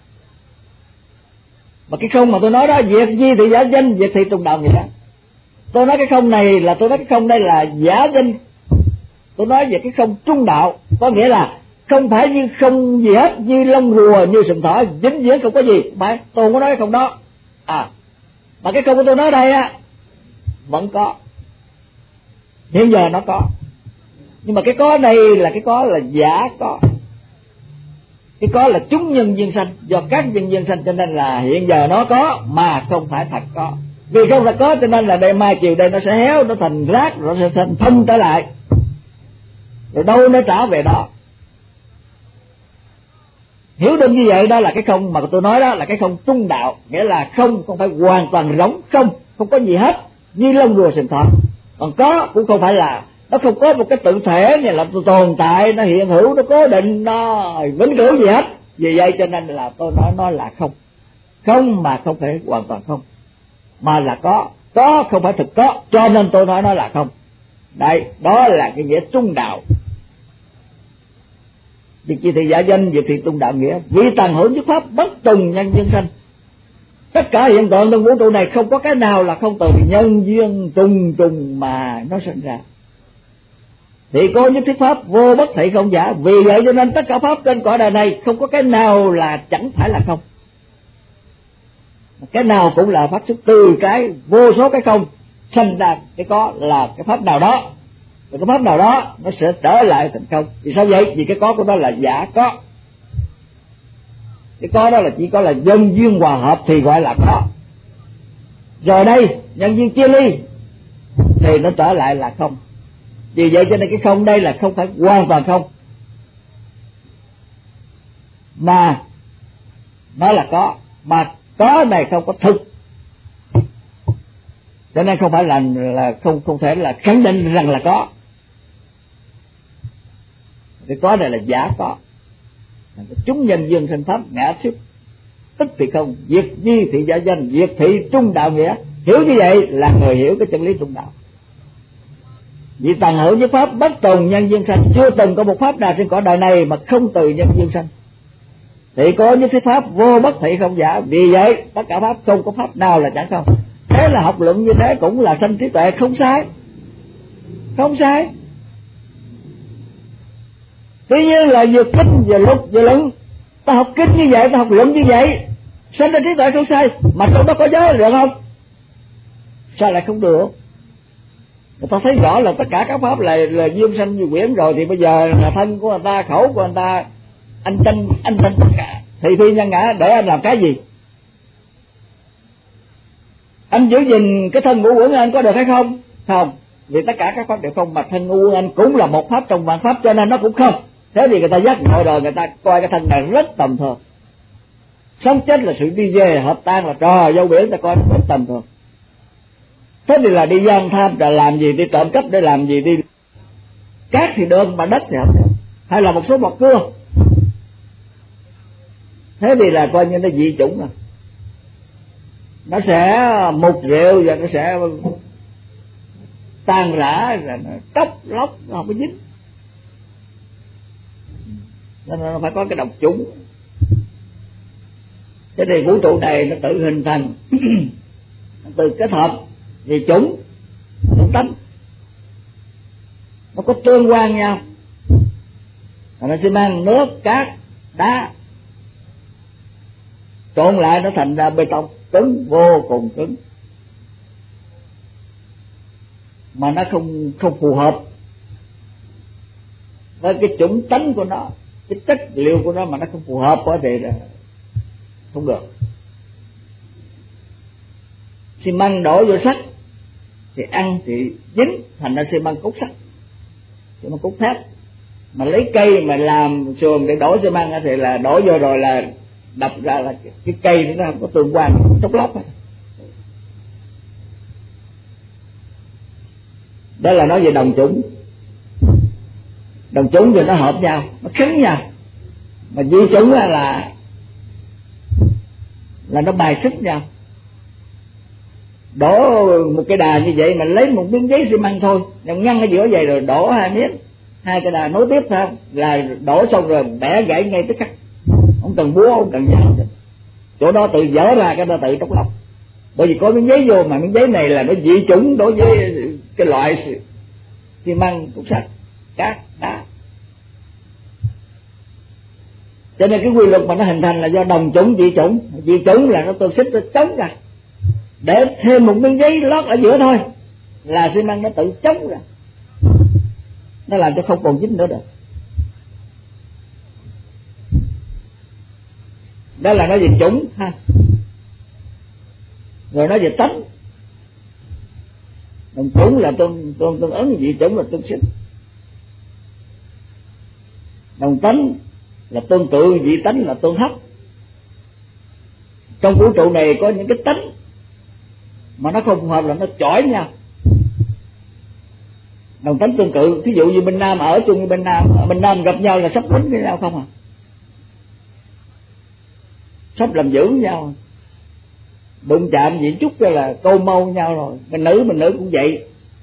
Mà cái không mà tôi nói đó, việc gì thì giả danh, việc thì trùng đạo nghĩa. Tôi nói cái không này là tôi nói cái không đây là giả danh. Tôi nói về cái không trung đạo, có nghĩa là không phải như không gì hết, như lông rùa, như sừng thỏ, dính dính không có gì. Không phải, tôi không có nói cái không đó. À, mà cái không của tôi nói đây á, vẫn có. Hiện giờ nó có. Nhưng mà cái có đây là cái có là giả có. Cái có là chúng nhân duyên sanh, do các nhân duyên sanh cho nên là hiện giờ nó có mà không phải thật có. Vì không thật có cho nên là đây mai chiều đây nó sẽ héo, nó thành rác, nó sẽ thành phân trở lại, rồi đâu nó trả về đó. Hiểu được như vậy đó là cái không mà tôi nói đó là cái không trung đạo, nghĩa là không không phải hoàn toàn rỗng không, không có gì hết, như lông rùa sừng thọ. Còn có cũng không phải là nó không có một cái tự thể như là tồn tại, nó hiện hữu, nó cố định, nó vĩnh cửu gì hết. Vì vậy cho nên là tôi nói nó là không. Không mà không phải hoàn toàn không, mà là có. Có không phải thực có, cho nên tôi nói nó là không. Đây, đó là cái nghĩa trung đạo. Việc chi thị giả danh, việc thị trung đạo nghĩa. Vì tàn hữu nhất pháp bất tùng nhân duyên sanh. Tất cả hiện tượng trong vũ trụ này không có cái nào là không từ nhân duyên trùng trùng mà nó sinh ra. Thì có nhất thiết pháp vô bất thị không giả. Vì vậy cho nên tất cả pháp trên cõi đời này không có cái nào là chẳng phải là không. Cái nào cũng là phát xuất từ cái vô số cái không sinh ra cái có, là cái pháp nào đó. Và cái pháp nào đó nó sẽ trở lại thành không. Vì sao vậy? Vì cái có của nó là giả có. Cái có đó là chỉ có là nhân duyên hòa hợp thì gọi là có. Rồi đây nhân duyên chia ly thì nó trở lại là không. Vì vậy cho nên cái không đây là không phải hoàn toàn không, mà nó là có. Mà có này không có thực, cho nên không phải là là không không thể là khẳng định rằng là có. Cái có này là giả có. Chúng nhân duyên sinh pháp ngã thức tức thì không, diệt di thị giả danh, diệt thị trung đạo nghĩa. Hiểu như vậy là người hiểu cái chân lý trung đạo. Vì tàn hữu với pháp bất tùng nhân duyên sanh, chưa từng có một pháp nào trên cõi đời này mà không từ nhân duyên sanh. Thì có những cái pháp vô bất thị không giả. Vì vậy tất cả pháp không có pháp nào là chẳng không. Thế là học luận như thế cũng là sanh trí tuệ, không sai, không sai. Tuy nhiên là vừa kinh vừa lục vừa luận, ta học kinh như vậy, ta học luận như vậy, sanh ra trí tuệ không sai. Mà trong đó có giới được không? Sao lại không được? Người ta thấy rõ là tất cả các pháp là là duyên sanh như quyển rồi, thì bây giờ là thân của người ta, khẩu của người ta, anh tranh anh tranh tất cả thì thi nhân ngã để anh làm cái gì? Anh giữ gìn cái thân ngũ uẩn anh có được hay không? Không, vì tất cả các pháp đều không, mà thân ngũ uẩn anh cũng là một pháp trong vạn pháp, cho nên nó cũng không. Thế thì người ta giác ngộ rồi, người ta coi cái thân này rất tầm thường. Sống chết là sự đi về, hợp tan là trò dâu biển, ta coi nó rất tầm thường. Thế thì là đi gian tham là làm gì, đi trộm cắp để làm gì, đi cát thì được mà đất thì không được, hay là một số bọt cưa. Thế thì là coi như nó dị chủng rồi, nó sẽ mục rượu và nó sẽ tan rã, rồi nó tóc lóc, nó không có dính. Nên nó phải có cái độc chủng. Thế thì vũ trụ này nó tự hình thành từ kết hợp vì chủng, chủng tánh, nó có tương quan nhau, nó sẽ mang nước, cát, đá trộn lại, nó thành ra bê tông cứng, vô cùng cứng, mà nó không không phù hợp với cái chủng tánh của nó, cái chất liệu của nó, mà nó không phù hợp với thì là không được. Xi măng đổ vô sắt thì ăn thì dính, thành ra xi măng cốt sắt, xi măng cốt thép. Mà lấy cây mà làm sườn để đổ xi măng thì là đổ vô rồi là đập ra là cái cây nó không có tương quan, chốc lóc. Đó là nói về đồng chủng. Đồng chủng thì nó hợp nhau, nó khấn nhau. Mà di chủng là là là nó bài xích nhau. Đổ một cái đà như vậy mà lấy một miếng giấy xi măng thôi, ngăn ở giữa vậy rồi đổ hai miếng, hai cái đà nối tiếp thôi, là đổ xong rồi bẻ gãy ngay tức khắc, không cần búa, không cần dao, chỗ đó tự dở ra cái đó tự tróc lóc. Bởi vì có miếng giấy vô, mà miếng giấy này là nó dị chủng đối với cái loại xi măng, cục sắt, cát, đá. Cho nên cái quy luật mà nó hình thành là do đồng chủng dị chủng. Dị chủng là nó tương xích, nó chống ra, để thêm một miếng giấy lót ở giữa thôi là xi măng nó tự chống ra, nó làm cho không còn dính nữa được. Đó là nói về chủng ha. Rồi nói về tánh. Đồng chủng là tương tương tương ứng, dị chủng là tương xích. Đồng tánh là tương tự, dị tánh là tương hấp. Trong vũ trụ này có những cái tánh mà nó không phù hợp là nó chỏi nhau. Đồng tánh tương tự, thí dụ như bên Nam ở chung với bên Nam, ở bên Nam gặp nhau là sắp quýnh với nhau không à, sắp làm dữ nhau, đụng chạm gì chút cho là câu mâu nhau rồi. Bên nữ bên nữ cũng vậy,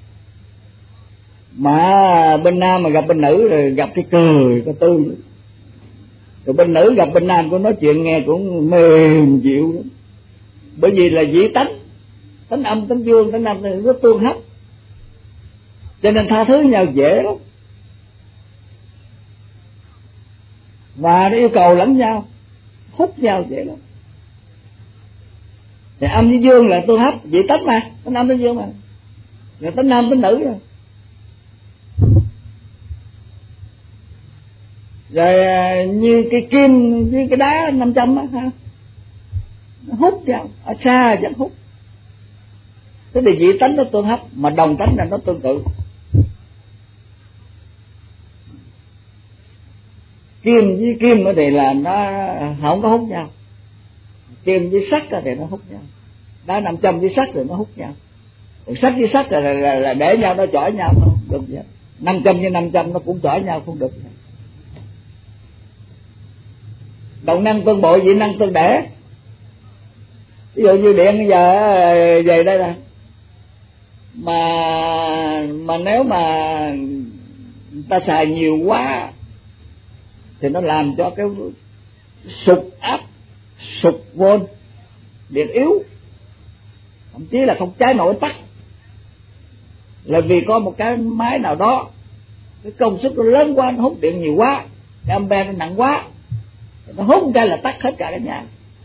mà bên Nam mà gặp bên nữ rồi gặp cái cười cái tươi, rồi bên nữ gặp bên Nam cũng nói chuyện nghe cũng mềm dịu lắm. Bởi vì là dĩ tánh, tánh âm tánh dương, tánh nam nó tương hấp, cho nên tha thứ nhau dễ lắm, và nó yêu cầu lẫn nhau, hút nhau dễ lắm. Thì âm với dương là tương hấp, dĩ tánh mà, tánh âm tánh dương mà, rồi tánh nam tánh nữ rồi. Rồi như cái kim với cái đá năm trăm á ha, nó hút nhau, ở xa vẫn hút. Thế thì dị tánh nó tương hấp, mà đồng tánh là nó tương tự. Kim với kim ở đây là nó không có hút nhau, kim với sắt thì nó hút nhau, đá năm trăm với sắt thì nó hút nhau, còn sắt với sắt là, là, là, là để nhau nó chọi nhau không được vậy. Năm trăm với năm trăm nó cũng chọi nhau không được vậy. Đồng năng tương bội, dị năng tương đẻ. Ví dụ như điện bây giờ về đây nè, mà mà nếu mà người ta xài nhiều quá thì nó làm cho cái sụt áp, sụt vôn, điện yếu, thậm chí là không cháy nổi tắt, là vì có một cái máy nào đó cái công suất nó lớn quá, nó hút điện nhiều quá, cái ampere nó nặng quá, nó hút một cái là tắt hết cả cái nhà.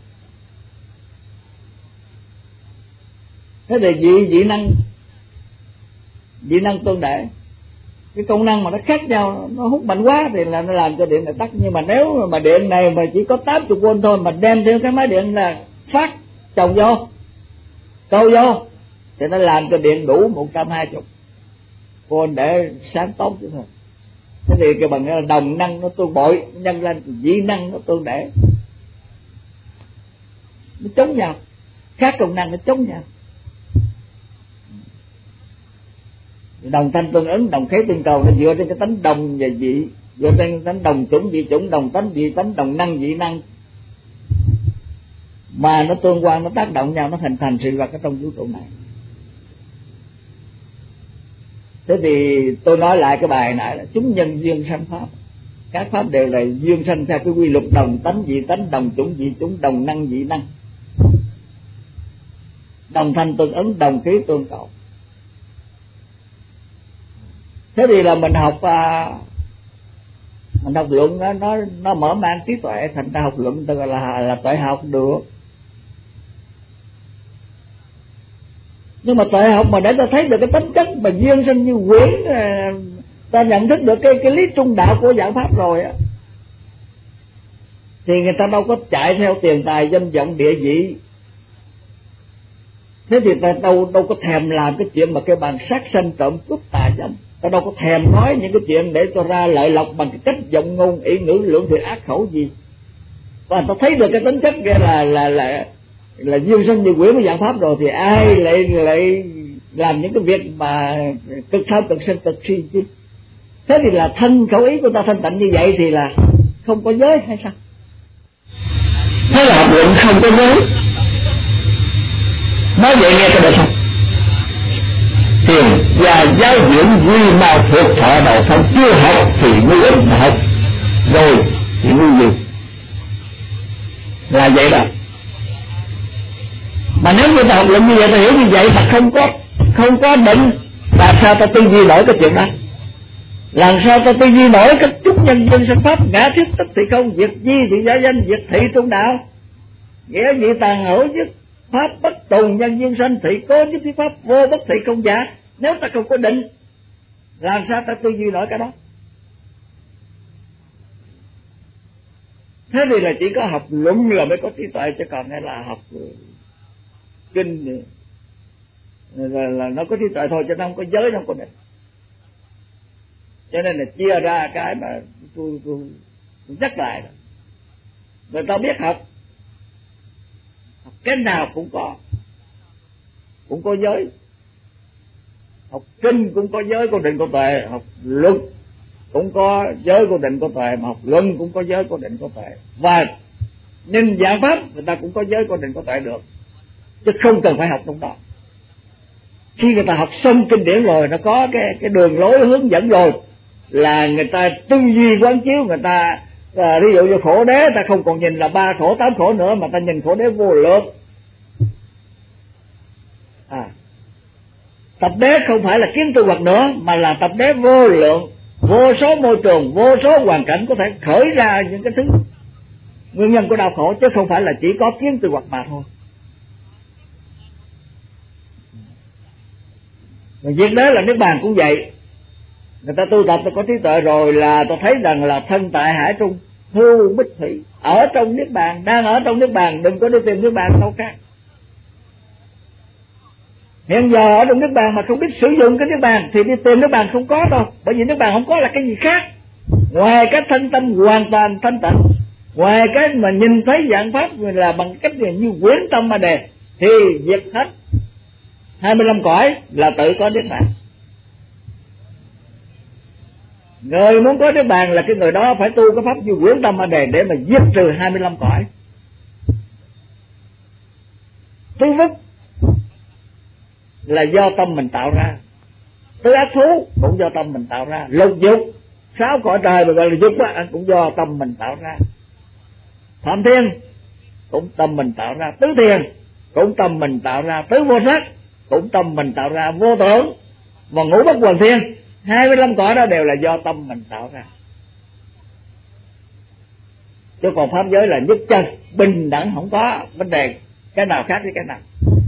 Thế thì dị dị năng dị năng tương đẻ, cái công năng mà nó khác nhau, nó hút mạnh quá thì là nó làm cho điện này tắt. Nhưng mà nếu mà điện này mà chỉ có tám mươi vôn thôi, mà đem theo cái máy điện là phát chồng vô, câu vô, thì nó làm cho điện đủ một trăm hai mươi vôn để sáng tốt chứ thôi. Thế thì cái bằng là đồng năng nó tương bội nhân lên, dị năng nó tương đẻ, nó chống nhau, khác công năng nó chống nhau. Đồng thanh tương ứng, đồng khế tương cầu, nó dựa trên cái tánh đồng và dị, dựa trên cái tánh đồng chủng dị chủng, đồng tánh dị tánh, đồng năng dị năng, mà nó tương quan, nó tác động nhau, nó hình thành sự vật ở trong vũ trụ này. Thế thì tôi nói lại cái bài này là chúng nhân duyên sanh pháp, các pháp đều là duyên sanh theo cái quy luật đồng tánh dị tánh, đồng chủng dị chủng, đồng năng dị năng, đồng thanh tương ứng, đồng khí tương cầu. Thế thì là mình học à, mình học luận đó, nó nó mở mang trí tuệ, thành ra học luận tức là là tuệ học được. Nhưng mà tuệ học mà để ta thấy được cái tính chất mà duyên sinh như quyển, ta nhận thức được cái cái lý trung đạo của giảng pháp rồi á, thì người ta đâu có chạy theo tiền tài danh vọng địa vị. Thế thì ta đâu đâu có thèm làm cái chuyện mà cái bàn sát sanh trộm cướp tà dâm, ta đâu có thèm nói những cái chuyện để cho ra lợi lộc bằng cái cách giọng ngôn ý ngữ lưỡng thiệt ác khẩu gì. Và ta thấy được cái tính chất kia là là là là duyên sinh như quyển của giảng pháp rồi, thì ai lại lại làm những cái việc mà cực tham cực sân cực si chứ. Thế thì là thân khẩu ý của ta thanh tịnh như vậy thì là không có giới hay sao? Thế là học luận không có giới, nói vậy nghe có được không? Thiền và giáo dưỡng quy màu thuộc thọ đầu thân, chưa học thì ngu ít mà học rồi thì ngu nhiều, là vậy đó. Mà nếu như ta học luận như vậy, ta hiểu như vậy, mà không có không có định, làm sao ta tư duy nổi cái chuyện đó? Làm sao ta tư duy nổi cái chút nhân duyên sanh pháp, ngã thiết tất thì không, việc di thì giả danh, việc thị trung đạo, nghĩa vị tàn hữu nhất pháp bất tùng, nhân duyên sanh thị cố nhất thiết pháp vô bất thị không giả. Nếu ta không có định, làm sao ta tư duy nổi cái đó? Thế thì là chỉ có học luận là mới có trí tuệ, chứ còn hay là học kinh là, là nó có trí tuệ thôi, chứ nó không có giới, nó không có định. Cho nên là chia ra cái mà tôi tôi chắc lại. Người ta biết học, học cái nào cũng có, cũng có giới. Học kinh cũng có giới của định của tuệ, học luật cũng có giới của định của tuệ, mà học luân cũng có giới của định của tuệ. Và nhìn giảng pháp người ta cũng có giới của định của tuệ được, chứ không cần phải học trong đó. Khi người ta học xong kinh điển rồi, nó có cái cái đường lối hướng dẫn rồi, là người ta tư duy quán chiếu, người ta à, ví dụ như khổ đế, ta không còn nhìn là ba khổ tám khổ nữa, mà ta nhìn khổ đế vô lượng. À, tập đế không phải là kiến tư hoặc nữa, mà là tập đế vô lượng, vô số môi trường, vô số hoàn cảnh có thể khởi ra những cái thứ nguyên nhân của đau khổ, chứ không phải là chỉ có kiến tư hoặc mà thôi. Và việc đó là Niết Bàn cũng vậy. Người ta tu tập, ta có trí tuệ rồi là ta thấy rằng là thân tại hải trung, hưu bích thủy, ở trong Niết Bàn, đang ở trong Niết Bàn, đừng có đi tìm Niết Bàn đâu khác. Hiện giờ ở trong Niết Bàn mà không biết sử dụng cái Niết Bàn thì đi tìm Niết Bàn không có đâu, bởi vì Niết Bàn không có là cái gì khác ngoài cái thân tâm hoàn toàn thanh tịnh, ngoài cái mà nhìn thấy dạng pháp là bằng cách như quyến tâm mà đề, thì diệt hết hai mươi lăm cõi là tự có Niết Bàn. Người muốn có Niết Bàn là cái người đó phải tu cái pháp như quyến tâm mà đề để mà giết trừ hai mươi lăm cõi. Thứ vứt là do tâm mình tạo ra, tứ ác thú cũng do tâm mình tạo ra, lục dục sáu cõi trời mà gọi là dục á cũng do tâm mình tạo ra, phạm thiên cũng tâm mình tạo ra, tứ thiền cũng tâm mình tạo ra, tứ vô sắc cũng tâm mình tạo ra, vô tưởng và ngũ bất hoàn thiên, hai mươi lăm cõi đó đều là do tâm mình tạo ra. Chứ còn pháp giới là nhất chân, bình đẳng, không có vấn đề cái nào khác với cái nào.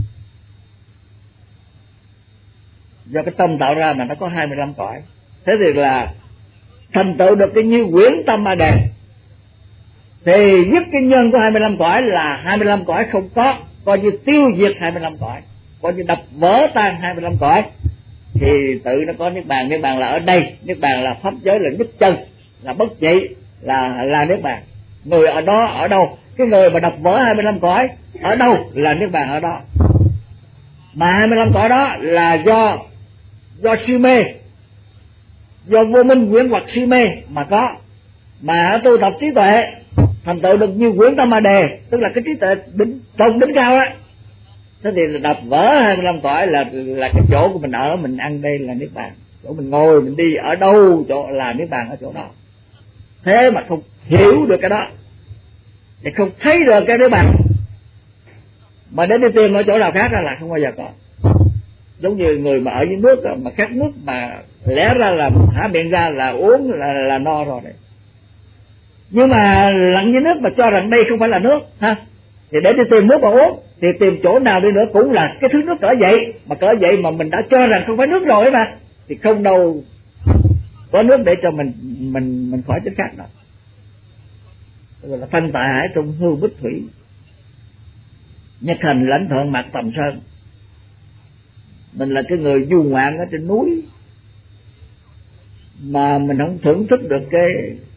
Do cái tâm tạo ra mà nó có hai mươi lăm cõi. Thế thì là thành tựu được cái như quyến tâm ma đề, thì dứt cái nhân của hai mươi lăm cõi là hai mươi lăm cõi không có, coi như tiêu diệt hai mươi lăm cõi, coi như đập vỡ tan hai mươi lăm cõi, thì tự nó có Niết Bàn. Niết Bàn là ở đây, Niết Bàn là pháp giới, là nhất chân, là bất nhị, là là Niết Bàn. Người ở đó ở đâu? Cái người mà đập vỡ hai mươi lăm cõi ở đâu là Niết Bàn ở đó. Mà hai mươi lăm cõi đó là do do si mê, do vô minh quyển hoặc si mê mà có. Mà tu tập trí tuệ thành tựu được như quyển tâm ma đề, tức là cái trí tuệ đỉnh tông đỉnh cao á, thế thì là đập vỡ hai mươi lăm cõi là là cái chỗ của mình ở, mình ăn đây là Niết Bàn, chỗ mình ngồi mình đi ở đâu chỗ là Niết Bàn ở chỗ đó. Thế mà không hiểu được cái đó thì không thấy được cái Niết Bàn, mà đến đi tìm ở chỗ nào khác là không bao giờ có. Giống như người mà ở dưới nước mà khát nước mà lẽ ra là há miệng ra là uống là là no rồi đấy, nhưng mà lặn dưới nước mà cho rằng đây không phải là nước ha, thì để đi tìm nước mà uống thì tìm chỗ nào đi nữa cũng là cái thứ nước cỡ vậy, mà cỡ vậy mà mình đã cho rằng không phải nước rồi mà, thì không đâu có nước để cho mình mình mình khỏi chết khát đâu. Gọi là thân tại hải trung, hưu bích thủy, nhất hành lãnh thượng mạc tầm sơn. Mình là cái người du ngoạn ở trên núi mà mình không thưởng thức được cái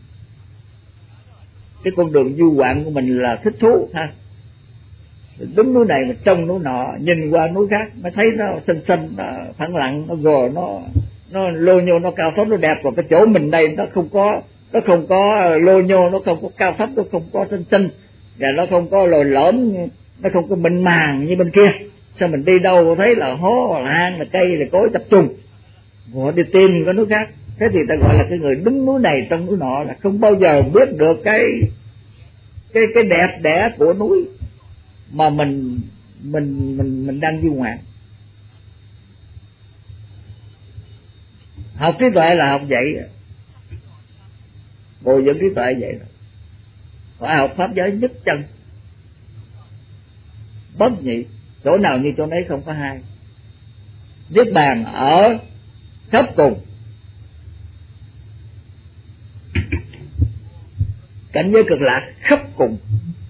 cái con đường du ngoạn của mình là thích thú ha. Đứng núi này mà trông núi nọ, nhìn qua núi khác mới thấy nó xinh xinh, nó phẳng lặng, nó gò, nó nó lô nhô, nó cao thấp, nó đẹp. Còn cái chỗ mình đây nó không có, nó không có lô nhô, nó không có cao thấp, nó không có xinh xinh, và nó không có lồi lõm, nó không có mịn màng như bên kia. Sao mình đi đâu thấy là hố, là hang, là cây, là cối tập trung, họ đi tìm cái núi khác. Thế thì ta gọi là cái người đứng núi này trong núi nọ, là không bao giờ biết được cái cái cái đẹp đẽ của núi mà mình mình mình mình đang du ngoạn. Học trí tuệ là học vậy, bồi dưỡng trí tuệ vậy rồi. Phải học pháp giới nhất chân, bất nhị, chỗ nào như chỗ đấy không có hai. Niết Bàn ở khắp cùng, cảnh giới cực lạc khắp cùng,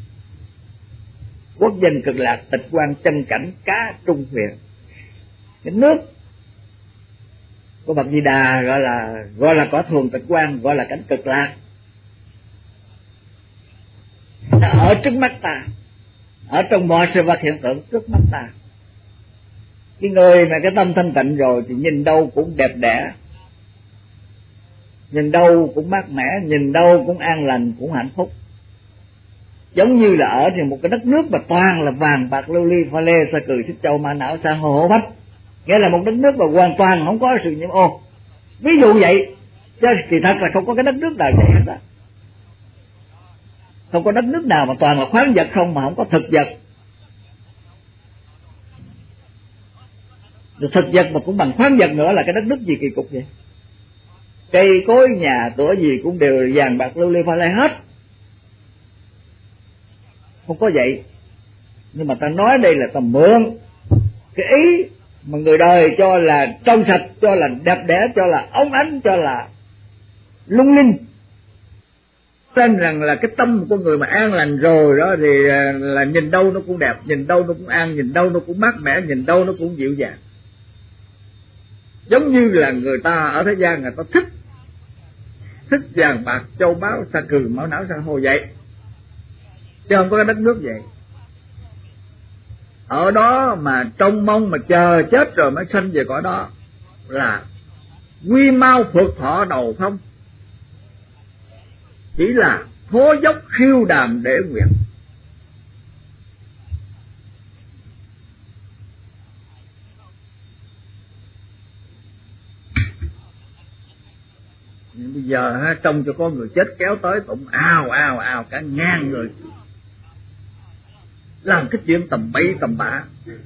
quốc dân cực lạc, tịch quan chân cảnh cá trung huyền. Cái nước của Bậc Di Đà gọi là gọi là cõi thường tịch quan, gọi là cảnh cực lạc. nó ở trước mắt ta, ở trong mọi sự vật hiện tượng trước mắt ta. Cái người mà cái tâm thanh tịnh rồi thì nhìn đâu cũng đẹp đẽ, nhìn đâu cũng mát mẻ, nhìn đâu cũng an lành, cũng hạnh phúc. Giống như là ở trên một cái đất nước mà toàn là vàng bạc lưu ly pha lê sa cừ xích châu ma não sa hồ hổ phách, nghĩa là một đất nước mà hoàn toàn không có sự nhiễm ô. Ví dụ vậy, chứ thì thật là không có cái đất nước nào vậy hết á. Không có đất nước nào mà toàn là khoáng vật không mà không có thực vật. Rồi thực vật mà cũng bằng khoáng vật nữa là cái đất nước gì kỳ cục vậy? Cây cối nhà cửa gì cũng đều vàng bạc lưu ly pha lê hết. Không có vậy. Nhưng mà ta nói đây là ta mượn cái ý mà người đời cho là trong sạch, cho là đẹp đẽ, cho là óng ánh, cho là lung linh. Tên rằng là cái tâm của người mà an lành rồi đó thì là nhìn đâu nó cũng đẹp, nhìn đâu nó cũng an, nhìn đâu nó cũng mát mẻ, nhìn đâu nó cũng dịu dàng. Giống như là người ta ở thế gian người ta thích thích vàng bạc châu báu sa cừ máu não sa hồ vậy, chứ không có cái đất nước vậy. Ở đó mà trông mong mà chờ chết rồi mới sanh về cõi đó là quy mau phượt thọ đầu phong, chỉ là thố dốc khiêu đàm để nguyện. Bây giờ ha, trông cho có người chết kéo tới tụng ào ào ào cả ngàn người, làm cái chuyện tầm bậy tầm bạ.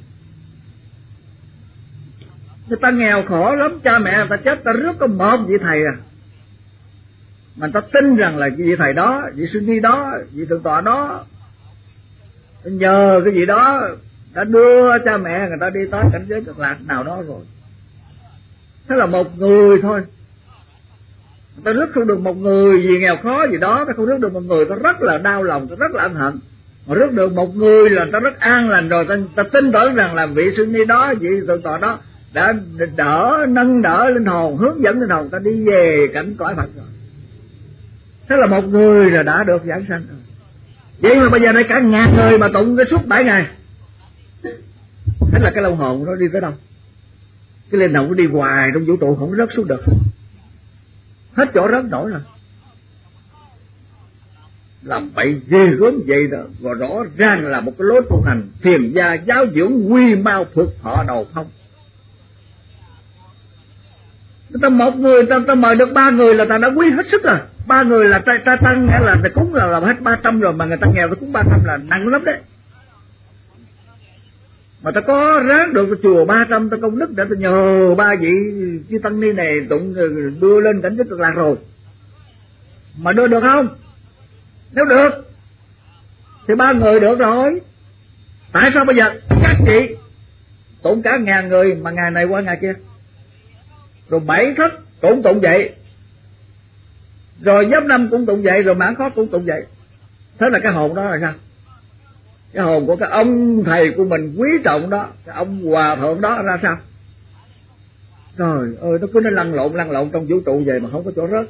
Người ta nghèo khổ lắm, cha mẹ người ta chết ta rước có một vị thầy à, mà người ta tin rằng là cái vị thầy đó, vị sư ni đó, vị thượng tọa đó nhờ cái gì đó đã đưa cha mẹ người ta đi tới cảnh giới cực lạc nào đó rồi. Thế là một người thôi, ta rước không được một người vì nghèo khó gì đó, ta không rước được một người ta rất là đau lòng, ta rất là ân hận. Mà rước được một người là ta rất an lành rồi, ta, ta tin tưởng rằng là vị sư ni đó, vị thượng tọa đó đã đỡ, nâng đỡ linh hồn, hướng dẫn linh hồn ta đi về cảnh cõi Phật rồi. Thế là một người là đã được giảng sanh rồi. Vậy mà bây giờ đây cả ngàn người mà tụng cái suốt bảy ngày, thế là cái long hồn nó đi tới đâu? Cái linh hồn nó đi hoài trong vũ trụ, không rớt xuống được, hết chỗ rớt nổi rồi. Làm bậy ghê gớm vậy đó, và rõ ràng là một cái lối tu hành thiền gia giáo dưỡng quy mau phượt thọ đầu phong. Ta một người ta, ta mời được ba người là ta đã quý hết sức rồi. Ba người là ta ta tăng nghĩa là ta cúng là làm hết ba trăm rồi, mà người ta nghèo ta cúng ba trăm là nặng lắm đấy. Mà ta có ráng được chùa ba trăm ta công đức để ta nhờ ba vị chư tăng ni này tụng đưa lên cảnh giới cực lạc rồi. Mà đưa được không? Nếu được thì ba người được rồi. Tại sao bây giờ các chị tụng cả ngàn người mà ngày này qua ngày kia, rồi bảy thất cũng tụng vậy, rồi giáp năm cũng tụng vậy, rồi mãn khó cũng tụng vậy. Thế là cái hồn đó là sao? Cái hồn của cái ông thầy của mình quý trọng đó, cái ông hòa thượng đó ra sao? Trời ơi, nó cứ nó lăn lộn lăn lộn trong vũ trụ vậy mà không có chỗ rớt.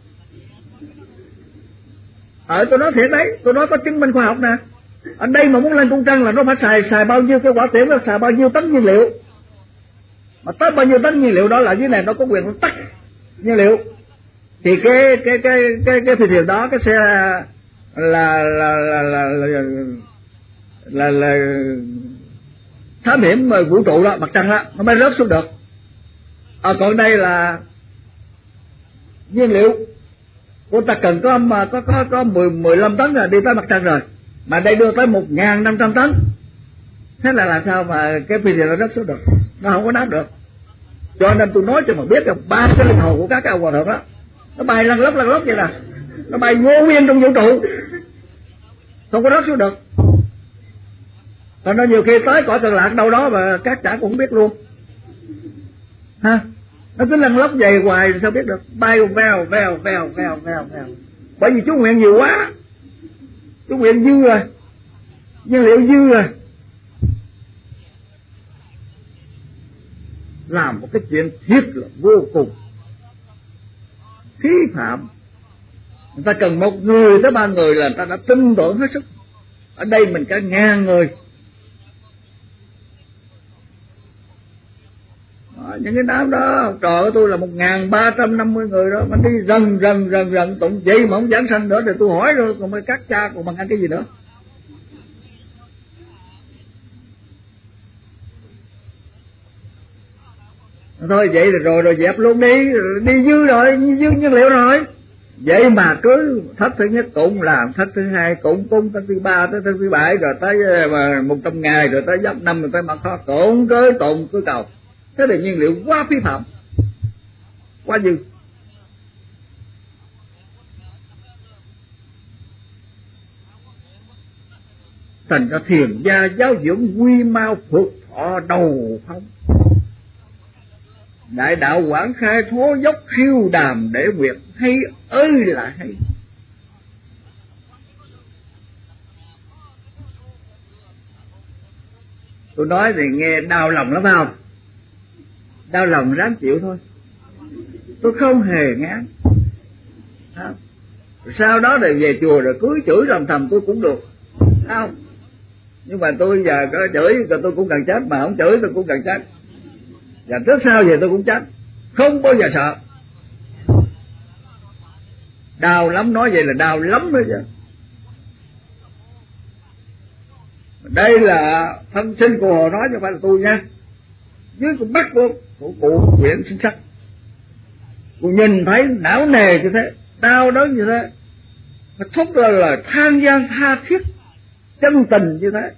Ở tôi nói thiệt đấy, tôi nói có chứng minh khoa học nè. Ở đây mà muốn lên cung trăng là nó phải xài xài bao nhiêu cái quả tiễn, nó xài bao nhiêu tấn nhiên liệu. Mà tới bao nhiêu tấn nhiên liệu đó là dưới này nó có quyền nó tắt nhiên liệu. Thì cái cái cái cái cái phi thuyền đó, cái xe là là là là là, là, là, là thám hiểm vũ trụ đó, mặt trăng đó, nó mới rớt xuống được. À, còn đây là nhiên liệu của ta cần có mà có có có mười mười lăm tấn rồi đi tới mặt trăng rồi, mà đây đưa tới một ngàn năm trăm tấn. Thế là làm sao mà cái phi thuyền nó rớt xuống được? Nó không có đáp được. Cho nên tôi nói cho mà biết rằng ba cái linh hồn của các cái ông hòa thượng đó nó bay lăn lóc lăn lóc vậy nè, nó bay vô nguyên trong vũ trụ, không có rớt xuống được. Còn nó nhiều khi tới cõi cực lạc đâu đó mà các chả cũng không biết luôn ha. Nó cứ lăn lóc vậy hoài sao biết được, bay vèo vèo vèo vèo vèo vèo. Bởi vì chú nguyện nhiều quá, chú nguyện dư rồi, nhiên liệu dư rồi, làm một cái chuyện thiết là vô cùng phí phạm. Người ta cần một người tới ba người là người ta đã tin tưởng hết sức. Ở đây mình cả ngàn người. Đó, những cái đám đó trò của tôi là một ngàn ba trăm năm mươi người đó, mà đi rần rần rần rần tụng vậy mà không giảng sanh nữa thì tôi hỏi rồi, còn mấy các cha còn bằng ăn cái gì nữa. Thôi vậy rồi rồi dẹp luôn đi, đi dư rồi, dư nhiên liệu rồi. Vậy mà cứ thất thứ nhất cũng làm, thất thứ hai cũng cung, thất thứ ba tới thất thứ bảy, rồi tới một trăm ngày, rồi tới giáp năm, rồi tới mặt khó cũng cứ tụng cứ cầu. Thế là nhiên liệu quá phí phạm, quá dư. Thành ra thiền gia giáo dưỡng quy mau phước thọ đầu không. Đại đạo quảng khai thố dốc siêu đàm để nguyệt, hay ơi là hay. Tôi nói thì nghe đau lòng lắm không? Đau lòng ráng chịu thôi. Tôi không hề ngán. Sau đó rồi về chùa rồi cưới chửi rầm thầm tôi cũng được, không? Nhưng mà tôi giờ có chửi rồi tôi cũng cần trách, mà không chửi tôi cũng cần trách. Và trước sau về tôi cũng trách, không bao giờ sợ. Đau lắm, nói vậy là đau lắm đó chứ. Đây là thân sinh của Hồ nói, chứ không phải là tôi nha. Dưới con mắt của của cụ Nguyễn Sinh Sắc, cụ nhìn thấy não nề như thế, đau đớn như thế, mà thốt ra là than gian tha thiết chân tình như thế.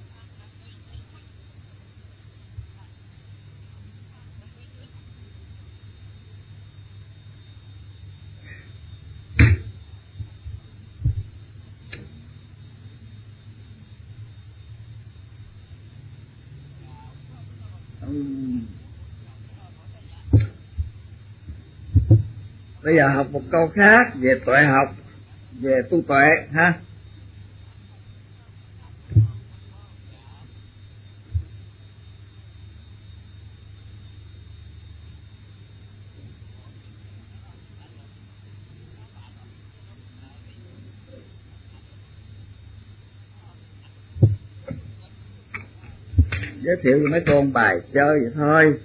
Bây giờ học một câu khác về tuệ học, về tu tuệ ha. Giới thiệu cho mấy con bài chơi vậy thôi.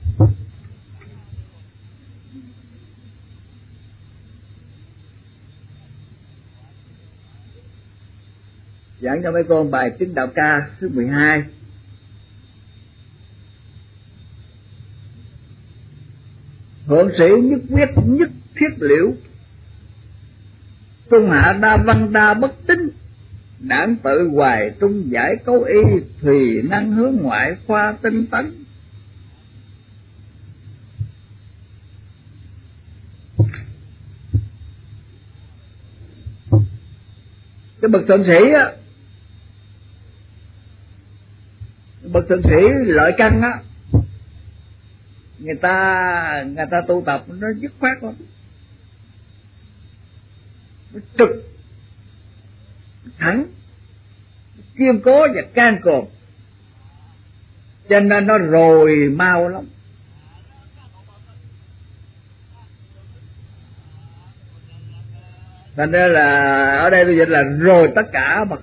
Giảng cho mấy con bài chứng đạo ca thứ mười hai. Thượng sĩ nhất quyết nhất thiết liễu, trung hạ đa văn đa bất tín, đảng tự hoài trung giải cấu y, thùy năng hướng ngoại khoa tinh tấn. Cái bậc thượng sĩ á, bậc thượng sĩ lợi căn á, người ta người ta tu tập nó dứt khoát lắm, nó trực, thẳng, kiên cố và can cường, cho nên nó rồi mau lắm. Thành ra là ở đây tôi dịch là rồi tất cả mà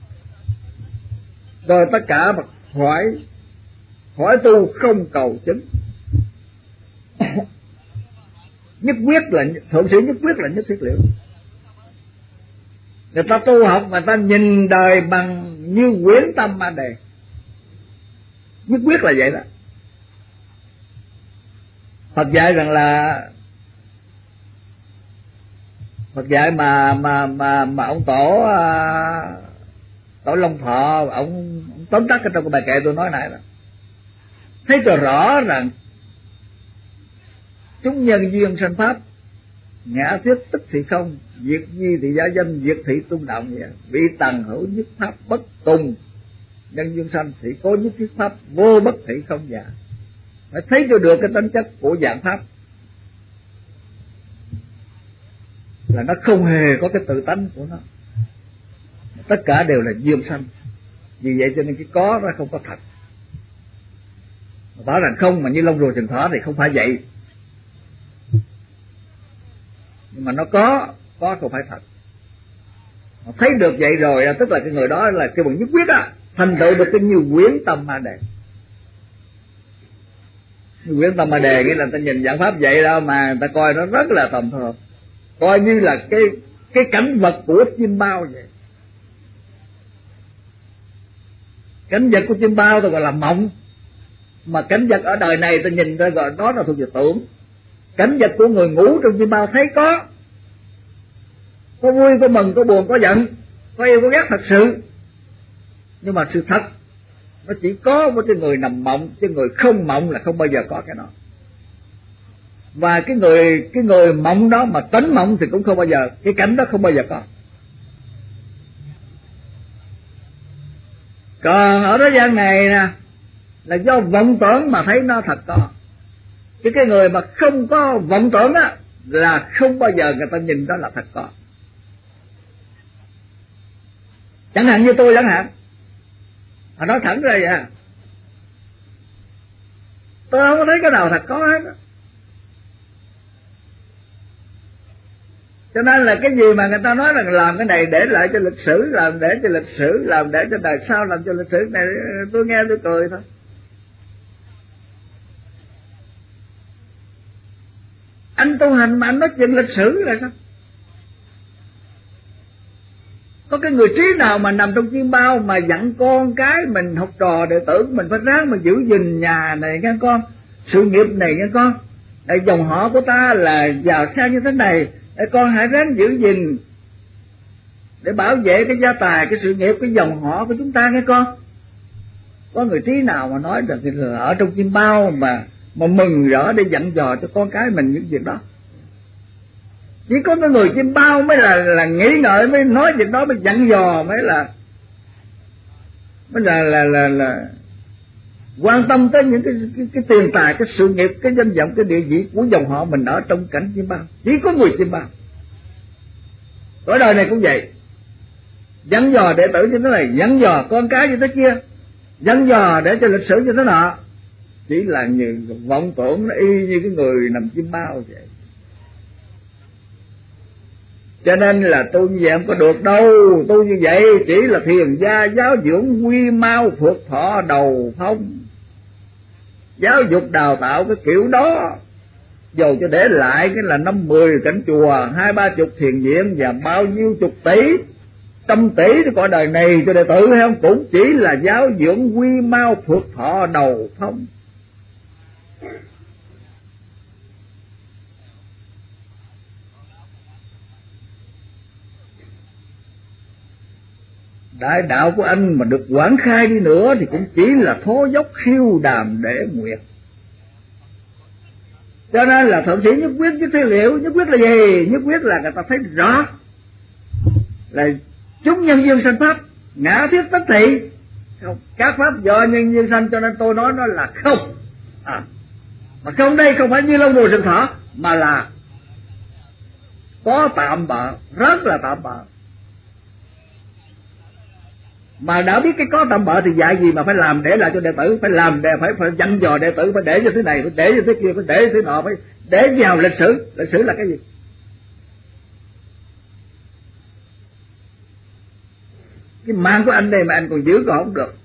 rồi tất cả mà khỏi khỏi tu không cầu chứng. Nhất quyết là thượng sĩ nhất quyết là nhất thiết liễu. Người ta tu học, người ta nhìn đời bằng như quyển tâm ma đề. Nhất quyết là vậy đó. Phật dạy rằng là Phật dạy mà mà mà mà ông tổ tổ Long Thọ, ông, ông tóm tắt ở trong cái bài kệ tôi nói này đó, thấy cho rõ rằng chúng nhân duyên sanh pháp, ngã thuyết tức thì không, diệt nhi thì giả danh, diệt thị tung động vậy. Vị tần hữu nhất pháp bất tùng, nhân duyên sanh thì có nhất thiết pháp vô bất thị không giả. Phải thấy cho được cái tính chất của dạng pháp, là nó không hề có cái tự tánh của nó, tất cả đều là duyên sanh. Vì vậy cho nên cái có nó không có thật. Bảo rằng không mà như lông rùa sừng thỏ thì không phải vậy, nhưng mà nó có có không phải thật. Thấy được vậy rồi tức là cái người đó là cái bằng nhất quyết á, thành tựu được cái nhiều quyến tâm ma đề. Quyến tâm ma đề nghĩa là ta nhìn giảng pháp vậy đâu mà ta coi nó rất là tầm thường, coi như là cái cái cảnh vật của chim bao vậy. Cảnh vật của chim bao ta gọi là mộng, mà cảnh vật ở đời này ta nhìn ta gọi đó là thuộc về tưởng. Cảnh vật của người ngủ trong chim bao thấy có, có vui, có mừng, có buồn, có giận, có yêu, có ghét thật sự. Nhưng mà sự thật nó chỉ có với cái người nằm mộng, chứ người không mộng là không bao giờ có cái đó. Và cái người cái người mộng đó mà tánh mộng thì cũng không bao giờ, cái cảnh đó không bao giờ có. Còn ở thế gian này nè là do vọng tưởng mà thấy nó thật có. Chứ cái người mà không có vọng tưởng á là không bao giờ người ta nhìn đó là thật có. Chẳng hạn như tôi chẳng hạn, mà nói thẳng ra vậy, tôi không có thấy cái nào thật có hết đó. Cho nên là cái gì mà người ta nói là làm cái này để lại cho lịch sử, làm để cho lịch sử, làm để cho đời sau, làm cho lịch sử này, tôi nghe tôi cười thôi. Anh tu hành mà anh nói chuyện lịch sử là sao? Có cái người trí nào mà nằm trong chim bao mà dặn con cái mình, học trò đệ tử mình phải ráng mà giữ gìn nhà này nghe con, sự nghiệp này nghe con, để dòng họ của ta là giàu sang như thế này, để con hãy ráng giữ gìn để bảo vệ cái gia tài, cái sự nghiệp, cái dòng họ của chúng ta nghe con. Có người trí nào mà nói được thì là ở trong chim bao mà mà mừng rỡ để dặn dò cho con cái mình những việc đó. Chỉ có cái người chim bao mới là là nghĩ ngợi, mới nói việc đó, mới dặn dò, mới là mới là là là, là quan tâm tới những cái, cái cái tiền tài, cái sự nghiệp, cái danh vọng, cái địa vị của dòng họ mình ở trong cảnh chim bao. Chỉ có người chim bao. Ở đời này cũng vậy, dặn dò đệ tử như thế này, dặn dò con cái như thế kia, dặn dò để cho lịch sử như thế nọ, chỉ là như vọng tưởng, nó y như cái người nằm chim bao vậy. Cho nên là tu như vậy không có được đâu. Tu như vậy chỉ là thiền gia giáo dưỡng quy mau phượt thọ đầu phong, giáo dục đào tạo cái kiểu đó. Dầu cho để lại cái là năm mười cảnh chùa, hai ba chục thiền viện và bao nhiêu chục tỷ, trăm tỷ cái cõi đời này cho đệ tử hay không, cũng chỉ là giáo dưỡng quy mau phượt thọ đầu phong. Đại đạo của anh mà được quảng khai đi nữa thì cũng chỉ là thố dốc khiêu đàm để nguyệt. Cho nên là thượng sĩ nhất quyết với tư liệu. Nhất quyết là gì? Nhất quyết là người ta thấy rõ là chúng nhân duyên sanh pháp, ngã thiết tất thị, không, các pháp do nhân duyên sanh, cho nên tôi nói nó là không. À, mà không đây không phải như lông đùi sừng thỏ, mà là có tạm bợ, rất là tạm bợ. Mà đã biết cái có tạm bợ thì dạy gì mà phải làm để lại cho đệ tử, phải làm để phải phải dặn dò đệ tử, phải để cho thế này, phải để cho thế kia, phải để cho thế nọ, phải để vào lịch sử. Lịch sử là cái gì? Cái mạng của anh đây mà anh còn giữ còn không được.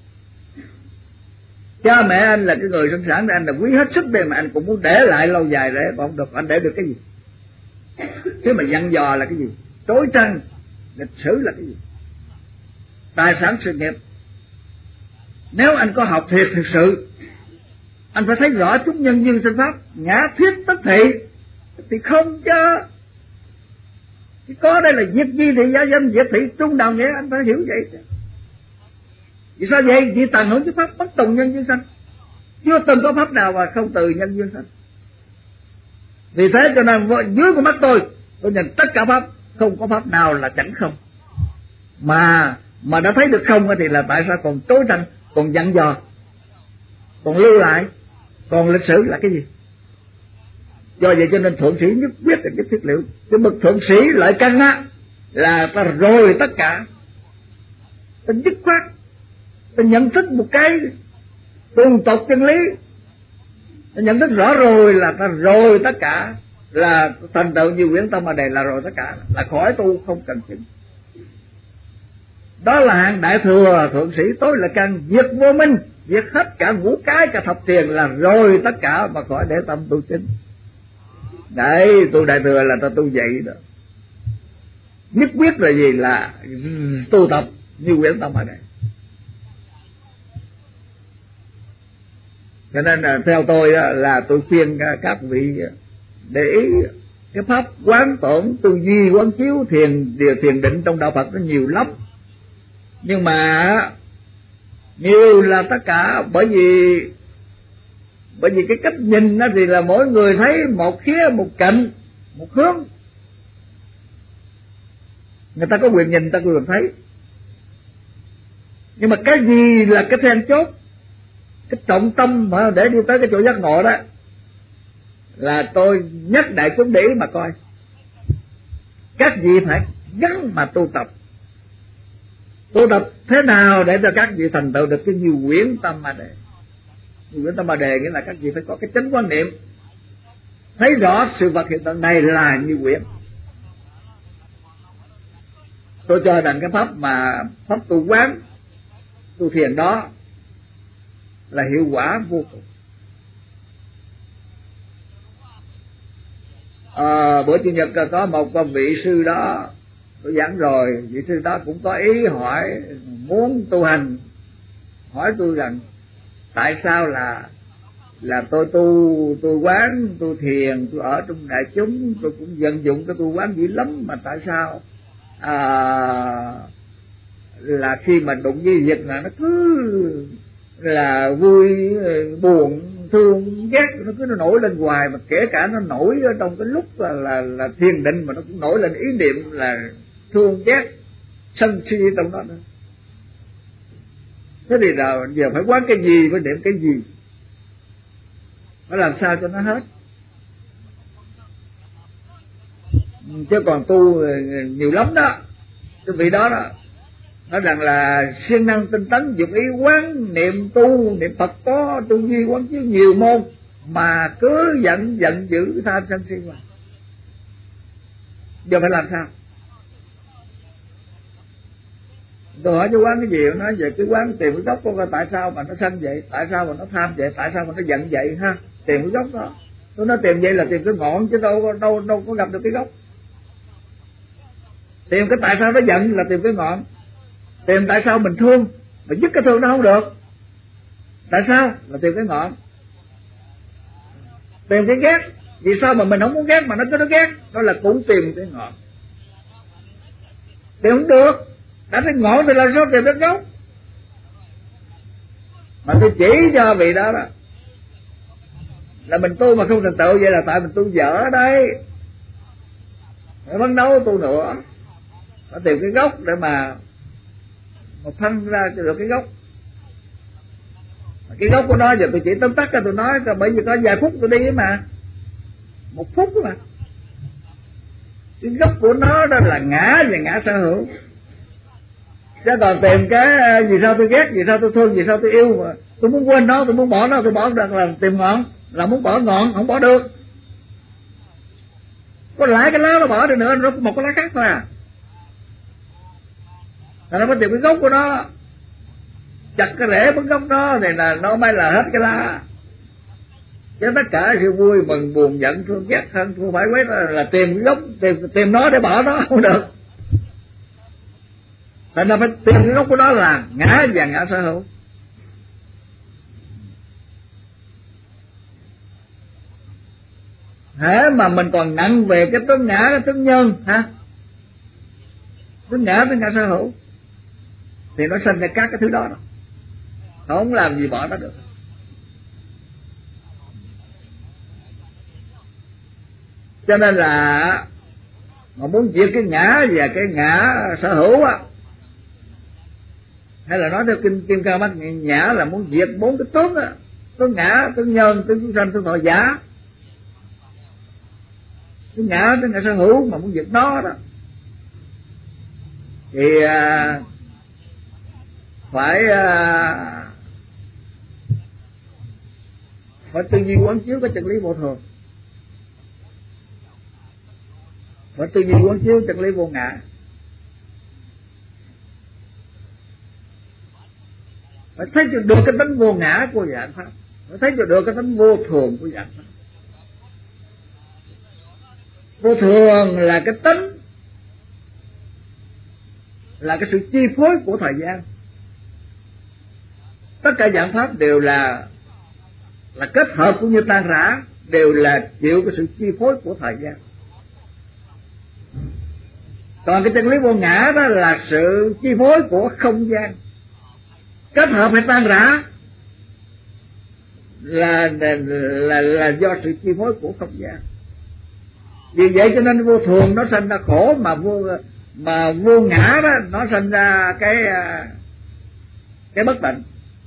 Cha mẹ anh là cái người sinh sản, anh là quý hết sức đây mà anh cũng muốn để lại lâu dài để còn không được. Anh để được cái gì? Thế mà dặn dò là cái gì? Trối trăng. Lịch sử là cái gì? Tài sản sự nghiệp. Nếu anh có học thiệt thực sự, anh phải thấy rõ chúng nhân duyên sinh pháp, ngã thiết tất thị, thì không chứ. Thì có đây là diệt di thị gia danh, diệt thị trung đạo nghĩa, anh phải hiểu vậy. Vì sao vậy? Vì tận hưởng cái pháp bất tùng nhân duyên sanh. Chưa từng có pháp nào mà không từ nhân duyên sanh. Vì thế cho nên dưới con mắt tôi, tôi nhìn tất cả pháp, không có pháp nào là chẳng không. Mà mà đã thấy được không thì là tại sao còn trối trăng, còn dặn dò, còn lưu lại, còn lịch sử là cái gì? Do vậy cho nên thượng sĩ nhất quyết là cái thiết liệu. Cái bậc thượng sĩ lợi căn á là ta rồi tất cả, ta dứt khoát, ta nhận thức một cái tường tột chân lý, ta nhận thức rõ rồi là ta rồi tất cả, là thành tựu như quyển tâm mà đề là rồi tất cả, là khỏi tu không cần chứng. Đó là hạng đại thừa thượng sĩ tối là căn, diệt vô minh, diệt hết cả ngũ cái cả thập tiền là rồi tất cả, mà khỏi để tâm tu chứng. Đấy, tu đại thừa là ta tu vậy đó. Nhất quyết là gì? Là tu tập như quyển tâm mà đề. Cho nên là theo tôi là tôi khuyên các vị để ý cái pháp quán tưởng, tư duy, quán chiếu, thiền điều thiền định trong đạo Phật nó nhiều lắm, nhưng mà nhiều là tất cả bởi vì bởi vì cái cách nhìn đó thì là mỗi người thấy một khía, một cạnh, một hướng. Người ta có quyền nhìn, người ta có quyền thấy, nhưng mà cái gì là cái then chốt, cái trọng tâm mà để đi tới cái chỗ giác ngộ đó, là tôi nhắc đại chúng để ý mà coi. Các vị phải gắn mà tu tập. Tu tập thế nào để cho các vị thành tựu được cái nhiều quyển tâm mà đề? Nhiều quyển tâm mà đề nghĩa là các vị phải có cái chánh quan niệm, thấy rõ sự vật hiện tượng này là như quyển. Tôi cho rằng cái pháp mà pháp tu quán, tu thiền đó là hiệu quả vô cùng. À, bữa chủ nhật có một vị sư đó, tôi giảng rồi, vị sư đó cũng có ý hỏi muốn tu hành, hỏi tôi rằng tại sao là là tôi tu tu quán, tu thiền, tôi ở trong đại chúng, tôi cũng vận dụng cái tu quán dữ lắm, mà tại sao à, là khi mà đụng với việc là nó cứ là vui, buồn, thương, ghét, nó cứ nó nổi lên hoài, mà kể cả nó nổi ở trong cái lúc là là, là thiền định mà nó cũng nổi lên ý niệm là thương ghét, sân si trong đó nữa. Thế thì là giờ phải quán cái gì, phải niệm cái gì, phải làm sao cho nó hết. Chứ còn tu nhiều lắm đó, cái vị đó đó nói rằng là siêng năng tinh tấn dụng ý quán niệm tu niệm Phật, có tu duy quán chiếu nhiều môn mà cứ giận giận dữ tham sân si mà. Giờ phải làm sao? Tôi hỏi chú quán cái gì, nó nói về cái quán tìm cái gốc của tại sao mà nó sân vậy, tại sao mà nó tham vậy, tại sao mà nó giận vậy ha, tìm cái gốc đó. Tôi nói tìm vậy là tìm cái ngọn chứ đâu đâu đâu có gặp được cái gốc. Tìm cái tại sao nó giận là tìm cái ngọn. Tìm tại sao mình thương mà dứt cái thương nó không được, tại sao là tìm cái ngọn. Tìm cái ghét, vì sao mà mình không muốn ghét mà nó cứ nó ghét, đó là cũng tìm cái ngọn. Tìm không được, đã thấy ngọn thì làm sao tìm cái gốc. Mà tôi chỉ cho vị đó đó là mình tu mà không thành tựu, vậy là tại mình tu dở đấy, phải phấn đấu tu nữa, phải tìm cái gốc để mà mà phân ra cho được cái gốc. Cái gốc của nó giờ tôi chỉ tóm tắt cho tôi nói, bởi vì có vài phút tôi đi mà, một phút mà. Cái gốc của nó đó là ngã và ngã sở hữu. Chứ còn tìm cái vì sao tôi ghét, vì sao tôi thương, vì sao tôi yêu, mà tôi muốn quên nó, tôi muốn bỏ nó, tôi bỏ được là tìm ngọn, là muốn bỏ ngọn không bỏ được. Có lại cái lá nó bỏ được nữa, nó có một cái lá khác thôi à. Là nó phải tìm cái gốc của nó, chặt cái rễ bứt gốc đó thì là nó mới là hết cái lá. Chứ tất cả sự vui mừng buồn giận thương ghét thân thua phải quét là tìm cái gốc, tìm tìm nó để bỏ nó không được. Thành ra phải tìm cái gốc của nó là ngã và ngã sở hữu. Hễ mà mình còn nặng về cái tướng ngã, cái tướng nhân ha, tướng ngã tướng ngã sở hữu thì nó sinh ra các cái thứ đó, đó. Không làm gì bỏ nó được. Cho nên là mà muốn diệt cái ngã và cái ngã sở hữu á, hay là nói theo kinh Kim Cang Bát Nhã là muốn diệt bốn cái tướng á, tướng ngã, tướng nhân, tướng chúng sanh, tướng thọ giả. Tướng ngã, tướng ngã sở hữu mà muốn diệt nó đó thì à, phải à, phải tư duy quán chiếu cái chân lý vô thường. Và tư duy quán chiếu chân lý vô ngã. Phải thấy cho được cái tánh vô ngã của dạng pháp, phải thấy cho được cái tánh vô thường của dạng pháp. Vô thường là cái tánh, là cái sự chi phối của thời gian. Tất cả dạng pháp đều là là kết hợp cũng như tan rã, đều là chịu cái sự chi phối của thời gian. Còn cái chân lý vô ngã đó là sự chi phối của không gian, kết hợp hay tan rã là là, là là do sự chi phối của không gian. Vì vậy cho nên vô thường nó sinh ra khổ, mà vô mà vô ngã đó nó sinh ra cái cái bất tịnh.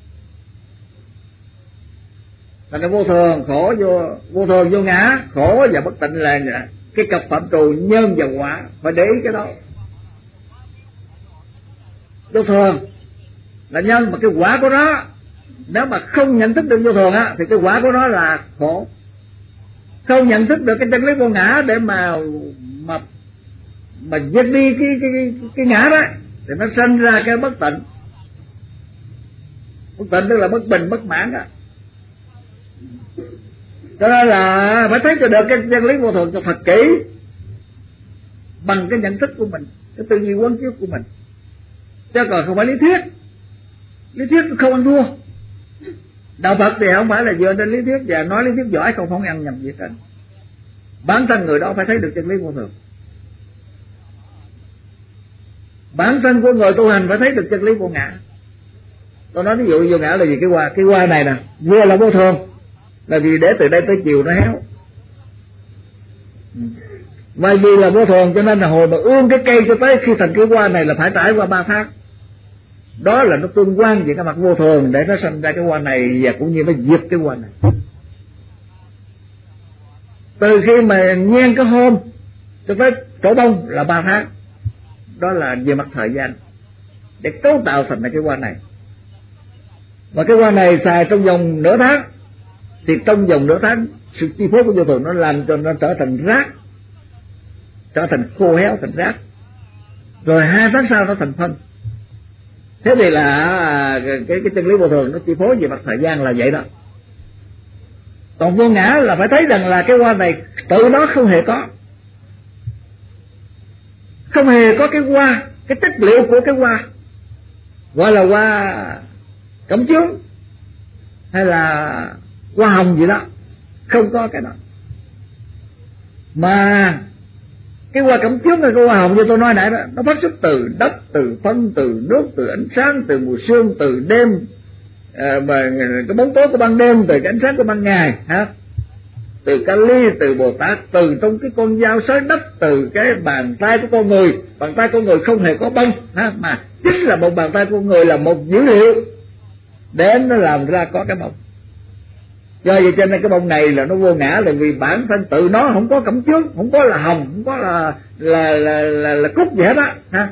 Thành ra vô thường khổ vô vô thường vô ngã, khổ và bất tịnh là cái cặp phạm trù nhân và quả, phải để ý cái đó. Vô thường là nhân, mà cái quả của nó nếu mà không nhận thức được vô thường á thì cái quả của nó là khổ. Không nhận thức được cái chân lý vô ngã để mà mà mà diệt đi cái cái cái, cái ngã đó thì nó sinh ra cái bất tịnh. Bất tịnh tức là bất bình bất mãn đó. Cho nên là phải thấy cho được cái chân lý vô thường cho thật kỹ bằng cái nhận thức của mình, cái tư duy quán chiếu của mình, chứ còn không phải lý thuyết. Lý thuyết không ăn thua. Đạo Phật thì không phải là dựa trên lý thuyết và nói lý thuyết giỏi không không ăn nhầm gì hết. Bản thân người đó phải thấy được chân lý vô thường. Bản thân của người tu hành phải thấy được chân lý vô ngã. Tôi nói ví dụ vô ngã là gì? Cái hoa, cái hoa này nè, vừa là vô thường, là vì để từ đây tới chiều nó héo. Mà vì là vô thường cho nên là hồi mà ương cái cây cho tới khi thành cái hoa này là phải trải qua ba tháng. Đó là nó tương quan về cái mặt vô thường để nó sinh ra cái hoa này, và cũng như nó diệt cái hoa này. Từ khi mà nhen cái hôm cho tới trổ bông là ba tháng. Đó là về mặt thời gian để cấu tạo thành cái hoa này. Và cái hoa này xài trong vòng nửa tháng, thì trong vòng nửa tháng sự chi phối của vô thường nó làm cho nó trở thành rác, trở thành khô héo thành rác. Rồi hai tháng sau nó thành phân. Thế thì là cái cái chân lý vô thường nó chi phối về mặt thời gian là vậy đó. Còn vô ngã là phải thấy rằng là cái hoa này tự nó không hề có, không hề có cái hoa, cái chất liệu của cái hoa, gọi là hoa cẩm chướng hay là hoa hồng gì đó, không có cái đó. Mà cái hoa cẩm chướng hay cái hoa hồng như tôi nói nãy đó, nó phát xuất từ đất, từ phân, từ nước, từ ánh sáng, từ mùa sương, từ đêm, à, mà cái bóng tối của ban đêm, từ cái ánh sáng của ban ngày, ha, từ kali, từ Bồ Tát, từ trong cái con dao xới đất, từ cái bàn tay của con người. Bàn tay con người không hề có bông, ha, mà chính là một bàn tay của người là một dữ liệu để nó làm ra có cái bông. Do vậy cho nên cái bông này là nó vô ngã, là vì bản thân tự nó không có cẩm chướng, không có là hồng, không có là là là là, là cúc gì hết á, ha.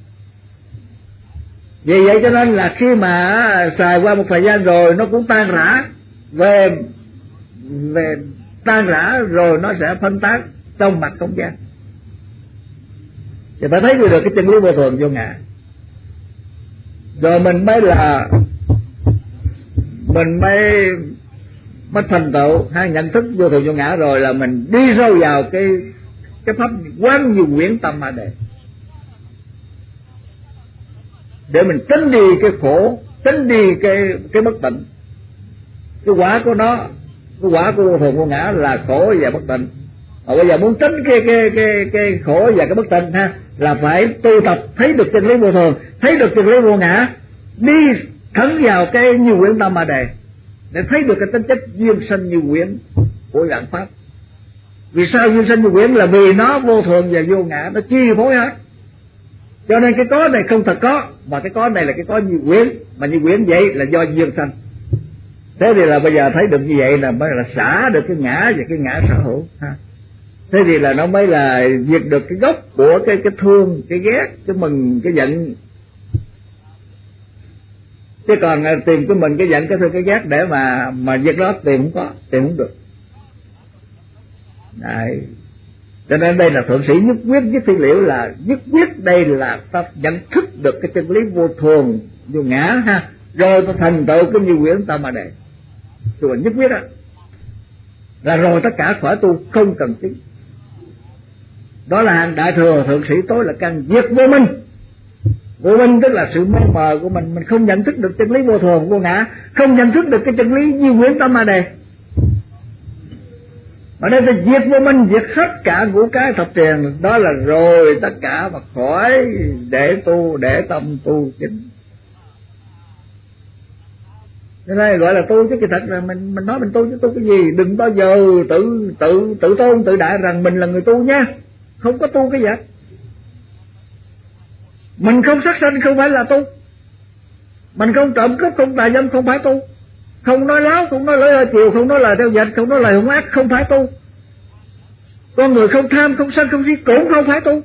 Vì vậy cho nên là khi mà xài qua một thời gian rồi nó cũng tan rã, về về tan rã rồi nó sẽ phân tán trong mặt không gian. Thì phải thấy được cái chân lý vô thường vô ngã, rồi mình mới là mình mới mới thành tựu hay nhận thức vô thường vô ngã, rồi là mình đi sâu vào cái cái pháp quán như quyển tâm ma đề, để mình tránh đi cái khổ, tránh đi cái cái bất tịnh. Cái quả của nó, cái quả của vô thường vô ngã là khổ và bất tịnh. Mà bây giờ muốn tránh cái cái cái cái khổ và cái bất tịnh, ha, là phải tu tập thấy được chân lý vô thường, thấy được chân lý vô ngã, đi thẳng vào cái như quyển tâm ma đề để thấy được cái tính chất duyên sanh như quyển của dạng pháp. Vì sao duyên sanh như quyển? Là vì nó vô thường và vô ngã, nó chi phối hết. Cho nên cái có này không thật có, mà cái có này là cái có như quyển, mà như quyển vậy là do duyên sanh. Thế thì là bây giờ thấy được như vậy là mới là xả được cái ngã và cái ngã sở hữu, ha. Thế thì là nó mới là diệt được cái gốc của cái cái thương, cái ghét, cái mừng, cái giận. Chứ còn tìm cái mình, cái giận, cái thương, cái ghét để mà mà diệt đó tìm không có, tìm không được. Đấy. Cho nên đây là thượng sĩ nhất quyết với phi liễu là nhất quyết đây là ta nhận thức được cái chân lý vô thường vô ngã ha, rồi ta thành tựu cái như quyển ta mà đề. Tôi là nhất quyết đó là rồi tất cả khỏi tu không cần thiết. Đó là hàng đại thừa thượng sĩ tối là căn diệt vô minh. Vô minh tức là sự mê mờ của mình, mình không nhận thức được chân lý vô thường vô ngã, không nhận thức được cái chân lý như quyển ta mà đề. Mà đây ta diệt vô minh, diệt hết cả ngũ cái thập tiền, đó là rồi tất cả mà khỏi để tu, để tâm tu chính. Cho nên gọi là tu chứ kỳ thật là mình mình nói mình tu chứ tu cái gì, đừng bao giờ tự tự tự tôn tự đại rằng mình là người tu nha, không có tu cái gì hết. Mình không sát sanh không phải là tu, mình không trộm cướp không tà dâm không phải tu, không nói láo không nói lời chiều không nói lời theo dệt không nói lời hung ác không phải tu, con người không tham không sân không si cũng không phải tu.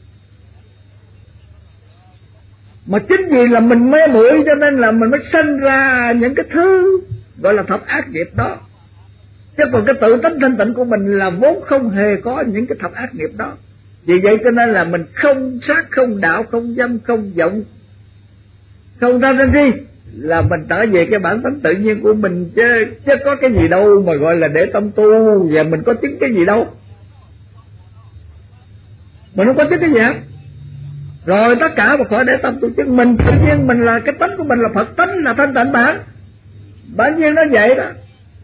Mà chính vì là mình mê muội cho nên là mình mới sinh ra những cái thứ gọi là thập ác nghiệp đó. Chứ còn cái tự tánh thanh tịnh của mình là vốn không hề có những cái thập ác nghiệp đó. Vì vậy cho nên là mình không sát, không đạo, không dâm, không vọng, không tham sân si, là mình trở về cái bản tánh tự nhiên của mình chứ, chứ có cái gì đâu mà gọi là để tâm tu và mình có chứng cái gì đâu. Mình không có chứng cái gì hết. Rồi tất cả mà khỏi để tâm tu chứng, mình tự nhiên mình là cái tánh của mình là Phật tánh, là thanh tịnh bản. Bản nhiên nó vậy đó.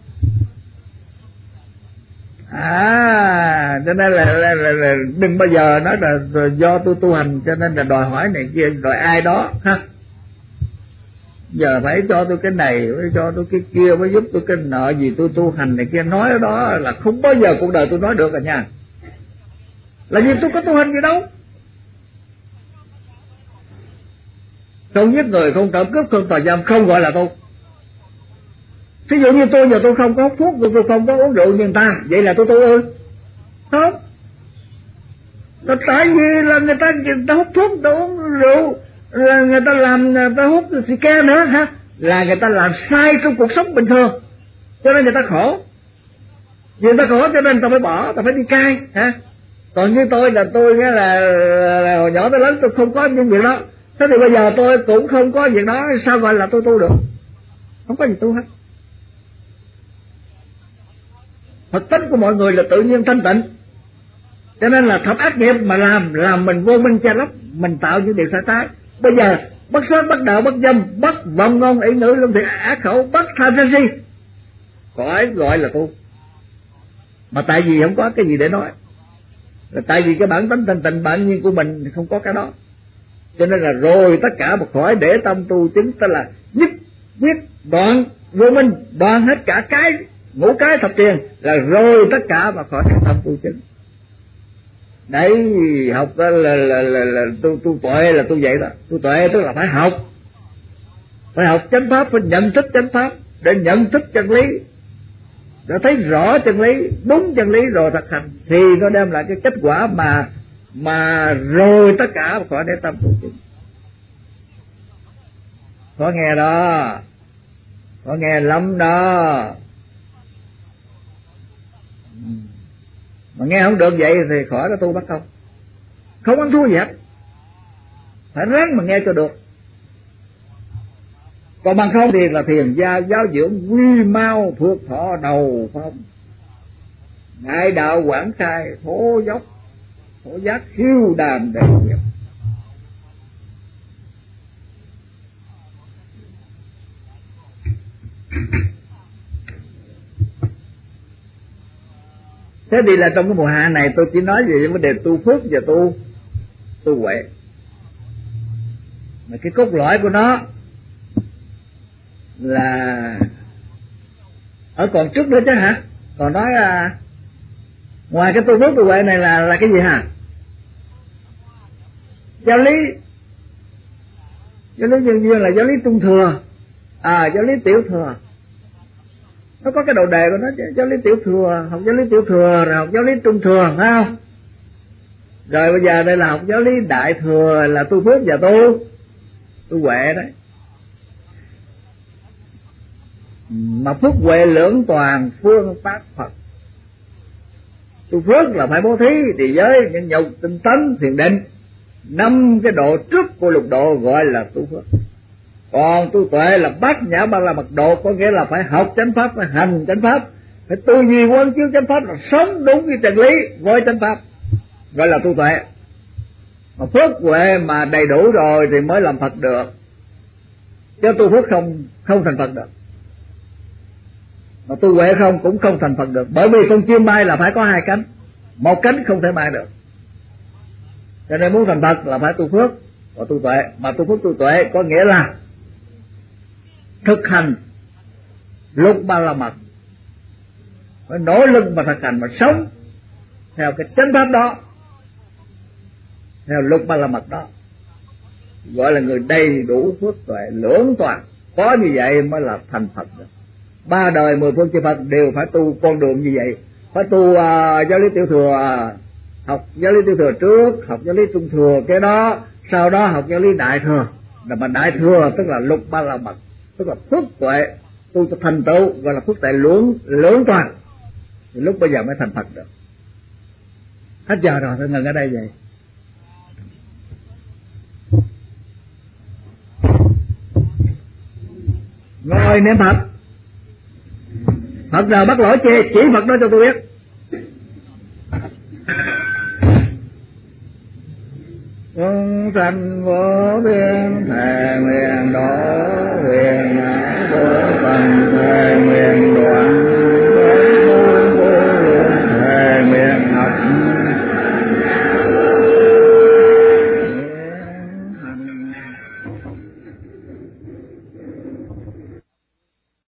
À, cho nên là, là, là, là đừng bao giờ nói là, là do tôi tu hành cho nên là đòi hỏi này kia, đòi ai đó ha. Giờ phải cho tôi cái này, phải cho tôi cái kia, phải giúp tôi cái nợ gì tôi tu hành này kia, nói đó là không bao giờ cuộc đời tôi nói được rồi nha. Là vì tôi có tu hành gì đâu. Không giết người, không trộm cướp, không tà dâm, không gọi là tu. Ví dụ như tôi giờ tôi không có hút thuốc, tôi không có uống rượu như người ta, vậy là tôi tu ư? Không. Là tại vì là người ta, người ta hút thuốc, người ta uống rượu, là người ta làm, người ta hút xì ke nữa ha, là người ta làm sai trong cuộc sống bình thường, cho nên người ta khổ. Vì người ta khổ cho nên người ta phải bỏ, ta phải đi cai ha. Còn như tôi là tôi nghĩa là, là, là hồi nhỏ tới lớn tôi không có những việc đó. Thế thì bây giờ tôi cũng không có việc đó, sao gọi là tôi tu được? Không có gì tu hết. Phật tánh của mọi người là tự nhiên thanh tịnh, cho nên là thập ác nghiệp mà làm làm mình vô minh che lấp, mình tạo những điều sai trái. Bây giờ bất sát, bất đạo, bất dâm, bất vọng ngôn ý ngữ lương thiện ác khẩu, bất tham sân si, khỏi gọi là tu. Mà tại vì không có cái gì để nói, là tại vì cái bản tánh thanh tịnh bản nhiên của mình thì không có cái đó, cho nên là rồi tất cả một khỏi để tâm tu chính, tức là nhất quyết đoạn vô minh, đoạn hết cả cái ngũ cái thập tiền, là rồi tất cả mà khỏi tâm tu chính. Đấy, học là là là, là, là tu tu tuệ là tu vậy đó. Tu tuệ tức là phải học, phải học chánh pháp, phải nhận thức chánh pháp để nhận thức chân lý, để thấy rõ chân lý, đúng chân lý rồi thực hành thì nó đem lại cái kết quả mà mà rồi tất cả mà khỏi để tâm tu chính. Có nghe đó, có nghe lắm đó. Mà nghe không được vậy thì khỏi có tu bắt không, không ăn thua gì hết, phải ráng mà nghe cho được. Còn bằng không thì là thiền gia giáo dưỡng quy mau thuộc thọ đầu phong, đại đạo quảng khai thổ dốc, thổ giác khiêu đàm đệ nghiệp. Thế thì là trong cái mùa hạ này tôi chỉ nói về vấn đề tu phước và tu tu huệ. Mà cái cốt lõi của nó là ở còn trước nữa chứ hả? Còn nói à, ngoài cái tu phước tu huệ này là là cái gì hả? Giáo lý, giáo lý nhân duyên là giáo lý trung thừa, à giáo lý tiểu thừa. Nó có cái đầu đề của nó chứ, giáo lý tiểu thừa, học giáo lý tiểu thừa, rồi học giáo lý trung thừa, phải không? Rồi bây giờ đây là học giáo lý đại thừa, là tu phước và tu tu huệ đấy. Mà phước huệ lưỡng toàn phương pháp Phật. Tu phước là phải bố thí, trì giới, nhân nhục, tinh tấn, thiền định. Năm cái độ trước của lục độ gọi là tu phước. Còn tu tuệ là bát nhã ba la mật độ, có nghĩa là phải học chánh pháp, phải hành chánh pháp, phải tư duy quán chiếu chánh pháp, là sống đúng với chân lý với chánh pháp, gọi là tu tuệ. Mà phước huệ mà đầy đủ rồi thì mới làm Phật được, chứ tu phước không không thành Phật được. Mà tu huệ không cũng không thành Phật được, bởi vì con chim bay là phải có hai cánh, một cánh không thể bay được. Cho nên muốn thành Phật là phải tu phước và tu tuệ. Mà tu phước tu tuệ có nghĩa là thực hành lục ba la mật, phải nỗ lực mà thực hành mà sống theo cái chánh pháp đó, theo lục ba la mật đó, gọi là người đầy đủ phước tuệ lưỡng toàn. Có như vậy mới là thành Phật được. Ba đời mười phương chư Phật đều phải tu con đường như vậy, phải tu uh, giáo lý tiểu thừa, học giáo lý tiểu thừa trước, học giáo lý trung thừa cái đó, sau đó học giáo lý đại thừa. Mà đại thừa tức là lục ba la mật, tức là phước tuệ tu cho thành tựu, gọi là phước tuệ lưỡng lưỡng toàn, thì lúc bây giờ mới thành Phật được. Hết giờ rồi, tôi ngừng ở đây vậy. Ngồi niệm Phật. Phật nào bắt lỗi chê, chỉ Phật đó cho tôi biết. Chúng sanh vô biên thề nguyện độ huyền ngã vô phần thề nguyện đoạn